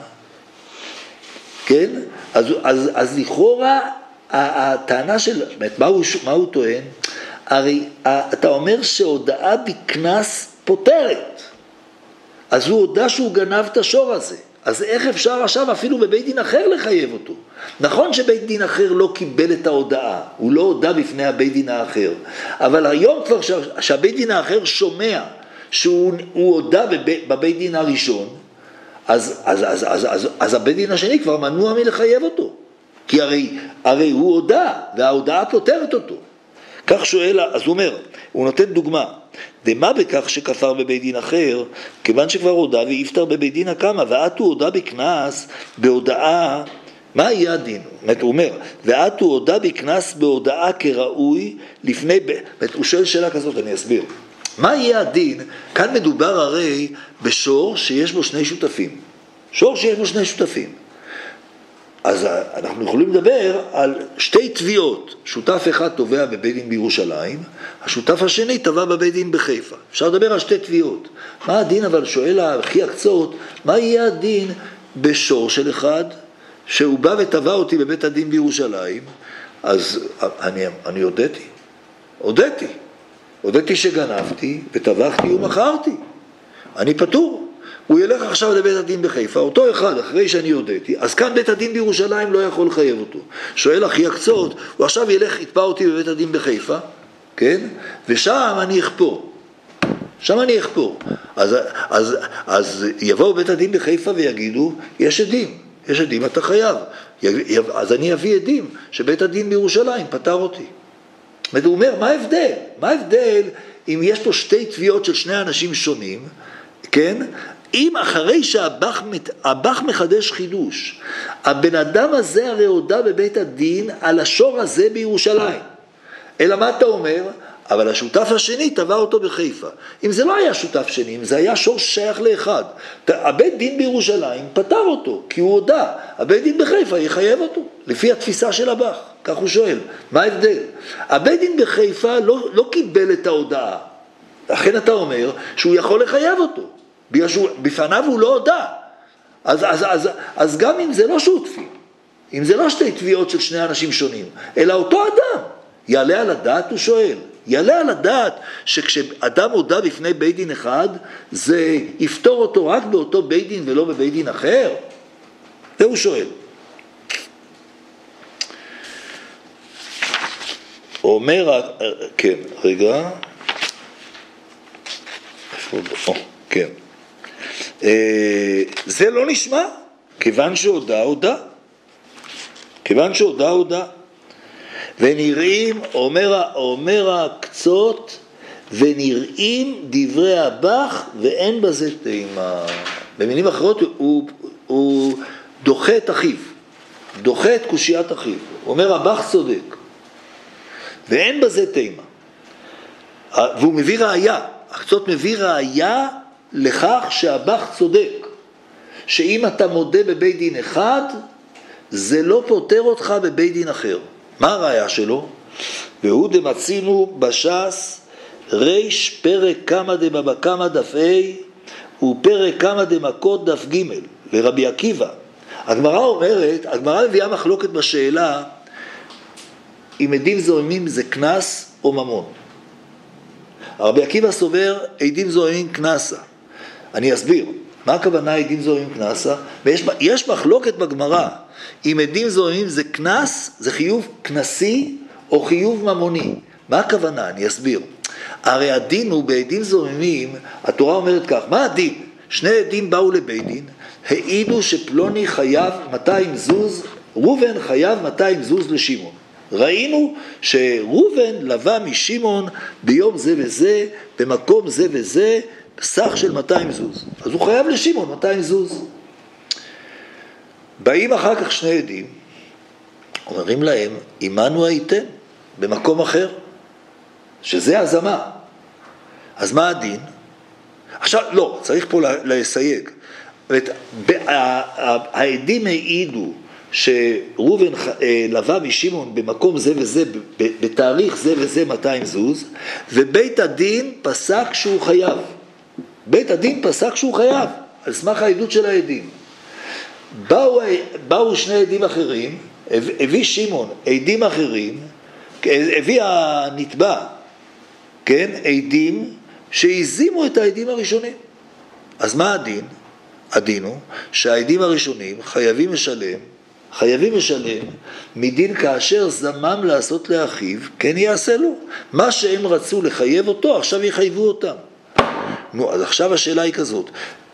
כן? אז, אז, אז לכאורה הטענה של, מה הוא, מה הוא טוען? הרי אתה אומר שהודעה בקנס פותרת. אז הוא הודע שהוא גנב את השור הזה. אז איך אפשר עכשיו אפילו בבית דין אחר לחייב אותו? נכון שבית דין אחר לא קיבל את ההודעה, הוא לא הודע בפני הבית דין האחר. אבל היום כבר שהבית דין האחר שומע שהוא הודע בבית, בבית דין הראשון, אז, אז, אז, אז, אז, אז הבית דין השני כבר מנוע מלחייב אותו. כי הרי, הרי הוא הודע, וההודעה פותרת אותו. כך שואל, אז הוא אומר, הוא נותן דוגמה, דמה בכך שכפר בבית דין אחר, כיוון שכבר הודע ואיפטר בבית דין הקמה, ואת הוא הודע בקנס בהודעה, מה יהיה הדין? הוא אומר, ואת הוא הודע בקנס בהודעה כראוי לפני, הוא שואל שאלה כזאת, אני אסביר. מה יהיה הדין? כאן מדובר הרי בשור שיש בו שני שותפים. שור שיש בו שני שותפים. אז אנחנו יכולים לדבר על שתי תביעות. שותף אחד תובע בבית דין בירושלים, השותף השני תבע בבית דין בחיפה. אפשר לדבר על שתי תביעות. מה הדין? אבל שואל אחי הקצות, מה יהיה הדין בשור של אחד, שהוא בא ותבע אותי בבית הדין בירושלים? אז אני, אני הודיתי. הודיתי. הודיתי שגנבתי וטבחתי ומכרתי. אני פטור. הוא ילך עכשיו לבית הדין בחיפה, אותו אחד אחרי שאני הודיתי, אז כאן בית הדין בירושלים לא יכול לחייב אותו. שואל אחי הקצות, הוא עכשיו ילך, יתפע אותי בבית הדין בחיפה, כן? ושם אני אכפור. שם אני אכפור. אז, אז, אז יבואו בית הדין בחיפה ויגידו, יש עדים, יש עדים, אתה חייב. אז אני אביא עדים שבית הדין בירושלים פטר אותי. הוא אומר, מה ההבדל? מה ההבדל אם יש פה שתי תביעות של שני אנשים שונים, כן? אם אחרי שהבח מחדש חידוש, הבן אדם הזה הרי הודע בבית הדין על השור הזה בירושלים. אלא מה אתה אומר? אבל השותף השני תבע אותו בחיפה. אם זה לא היה שותף שני, אם זה היה שור ששייך לאחד, הבית דין בירושלים פטר אותו, כי הוא הודע. הבית דין בחיפה יחייב אותו, לפי התפיסה של הבח. כך הוא שואל, מה ההבדל? הבית דין בחיפה לא, לא קיבל את ההודעה. לכן אתה אומר שהוא יכול לחייב אותו. בגלל שבפניו הוא לא הודע. אז, אז, אז, אז גם אם זה לא שותפים, אם זה לא שתי תביעות של שני אנשים שונים, אלא אותו אדם, יעלה על הדעת, הוא שואל, יעלה על הדעת שכשאדם הודע בפני בית דין אחד, זה יפתור אותו רק באותו בית דין ולא בבית דין אחר? זה הוא שואל. אומר, כן, רגע, או, כן. זה לא נשמע, כיוון שהודע, הודע. כיוון שהודע, הודע. ונראים, אומר, אומר הקצות, ונראים דברי הבח, ואין בזה תימה. במילים אחרות, הוא, הוא דוחה את אחיו. דוחה את קושיית אחיו. הוא אומר, הבח צודק. ואין בזה תימה. והוא מביא ראיה. הקצות מביא ראיה לכך שהבח צודק, שאם אתה מודה בבית דין אחד, זה לא פותר אותך בבית דין אחר. מה הראיה שלו? והוא דמצינו בש"ס ריש פרק כמה דבבא קמא דף A ופרק כמה דמכות דף ג' לרבי עקיבא. הגמרא אומרת, הגמרא מביאה מחלוקת בשאלה אם עדים זוהמים זה כנס או ממון. הרבי עקיבא סובר עדים זוהמים כנסה. אני אסביר, מה הכוונה עדים זוהמים כנסה? ויש יש מחלוקת בגמרא, אם עדים זוהמים זה כנס, זה חיוב כנסי או חיוב ממוני. מה הכוונה? אני אסביר. הרי הדין הוא בעדים זוהמים, התורה אומרת כך, מה הדין? שני עדים באו לבית דין, העידו שפלוני חייב מאתיים זוז, ראובן חייב מאתיים זוז לשמעון. ראינו שראובן לווה משמעון ביום זה וזה, במקום זה וזה, סך של מאתיים זוז. אז הוא חייב לשמעון מאתיים זוז. באים אחר כך שני עדים, אומרים להם, אימנו הייתם במקום אחר, שזה הזמה. אז מה הדין? עכשיו, לא, צריך פה לסייג. העדים העידו שראובן לווה משמעון במקום זה וזה, בתאריך זה וזה מאתיים זוז, ובית הדין פסק שהוא חייב. בית הדין פסק שהוא חייב, על סמך העדות של העדים. באו, באו שני עדים אחרים, הביא שמעון עדים אחרים, הביא הנתבע, כן, עדים שהזימו את העדים הראשונים. אז מה הדין? הדין הוא שהעדים הראשונים חייבים לשלם, חייבים לשלם מדין כאשר זמם לעשות לאחיו, כן יעשה לו. מה שהם רצו לחייב אותו, עכשיו יחייבו אותם. נו, אז עכשיו השאלה היא כזאת.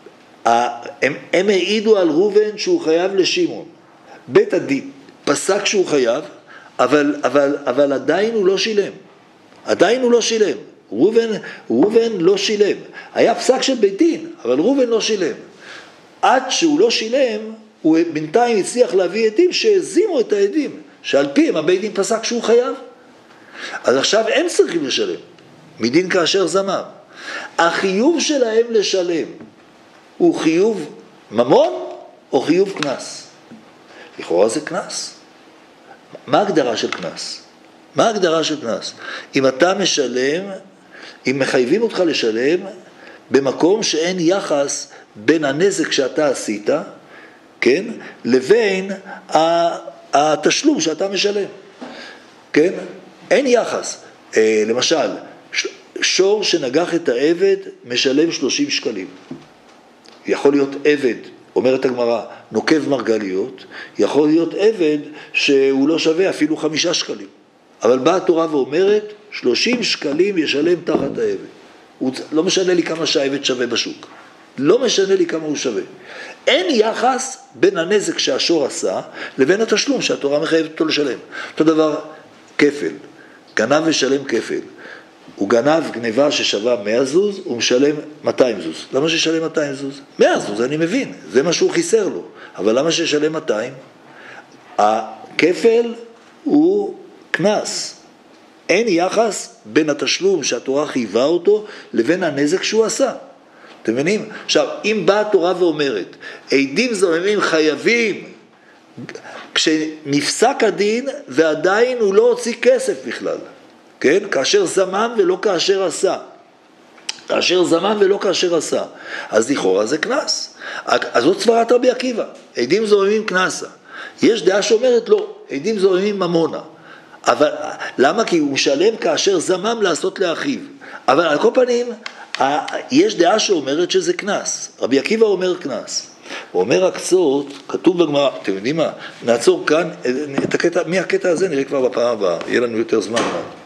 הם, הם העידו על ראובן שהוא חייב לשמעון. בית הדין פסק שהוא חייב, אבל, אבל, אבל עדיין הוא לא שילם. עדיין הוא לא שילם. ראובן, ראובן לא שילם. היה פסק של בית דין, אבל ראובן לא שילם. עד שהוא לא שילם, הוא בינתיים הצליח להביא עדים שהזימו את העדים, שעל פיהם הבית דין פסק שהוא חייב. אז עכשיו הם צריכים לשלם, מדין כאשר זמם. החיוב שלהם לשלם הוא חיוב ממון או חיוב כנס? לכאורה זה כנס. מה ההגדרה של כנס? מה ההגדרה של כנס? אם אתה משלם, אם מחייבים אותך לשלם במקום שאין יחס בין הנזק שאתה עשית, כן, לבין התשלום שאתה משלם, כן, אין יחס. למשל, שור שנגח את העבד משלם שלושים שקלים. יכול להיות עבד, אומרת הגמרא, נוקב מרגליות, יכול להיות עבד שהוא לא שווה אפילו חמישה שקלים. אבל באה התורה ואומרת, שלושים שקלים ישלם תחת העבד. הוא לא משנה לי כמה שהעבד שווה בשוק. לא משנה לי כמה הוא שווה. אין יחס בין הנזק שהשור עשה לבין התשלום שהתורה מחייבת אותו לשלם. אותו דבר, כפל. גנב משלם כפל. הוא גנב גניבה ששווה מאה זוז, הוא משלם מאתיים זוז. למה ששלם מאתיים זוז? מאה זוז, אני מבין. זה מה שהוא חיסר לו. אבל למה ששלם מאתיים? הכפל הוא כנס. אין יחס בין התשלום שהתורה חייבה אותו לבין הנזק שהוא עשה. אתם מבינים? עכשיו, אם באה התורה ואומרת, עדים זוממים חייבים, כשנפסק הדין ועדיין הוא לא הוציא כסף בכלל, כן? כאשר זמן ולא כאשר עשה. כאשר זמן ולא כאשר עשה. אז לכאורה זה כנס. אז זאת סברת רבי עקיבא. עדים זוממים כנסה. יש דעה שאומרת לא, עדים זוממים ממונה. אבל למה? כי הוא משלם כאשר זמם לעשות לאחיו. אבל על כל פנים, יש דעה שאומרת שזה כנס. רבי עקיבא אומר כנס. הוא אומר הקצות, כתוב בגמרא, אתם יודעים מה? נעצור כאן, את הקטע, מהקטע הזה נראה כבר בפעם הבאה, יהיה לנו יותר זמן.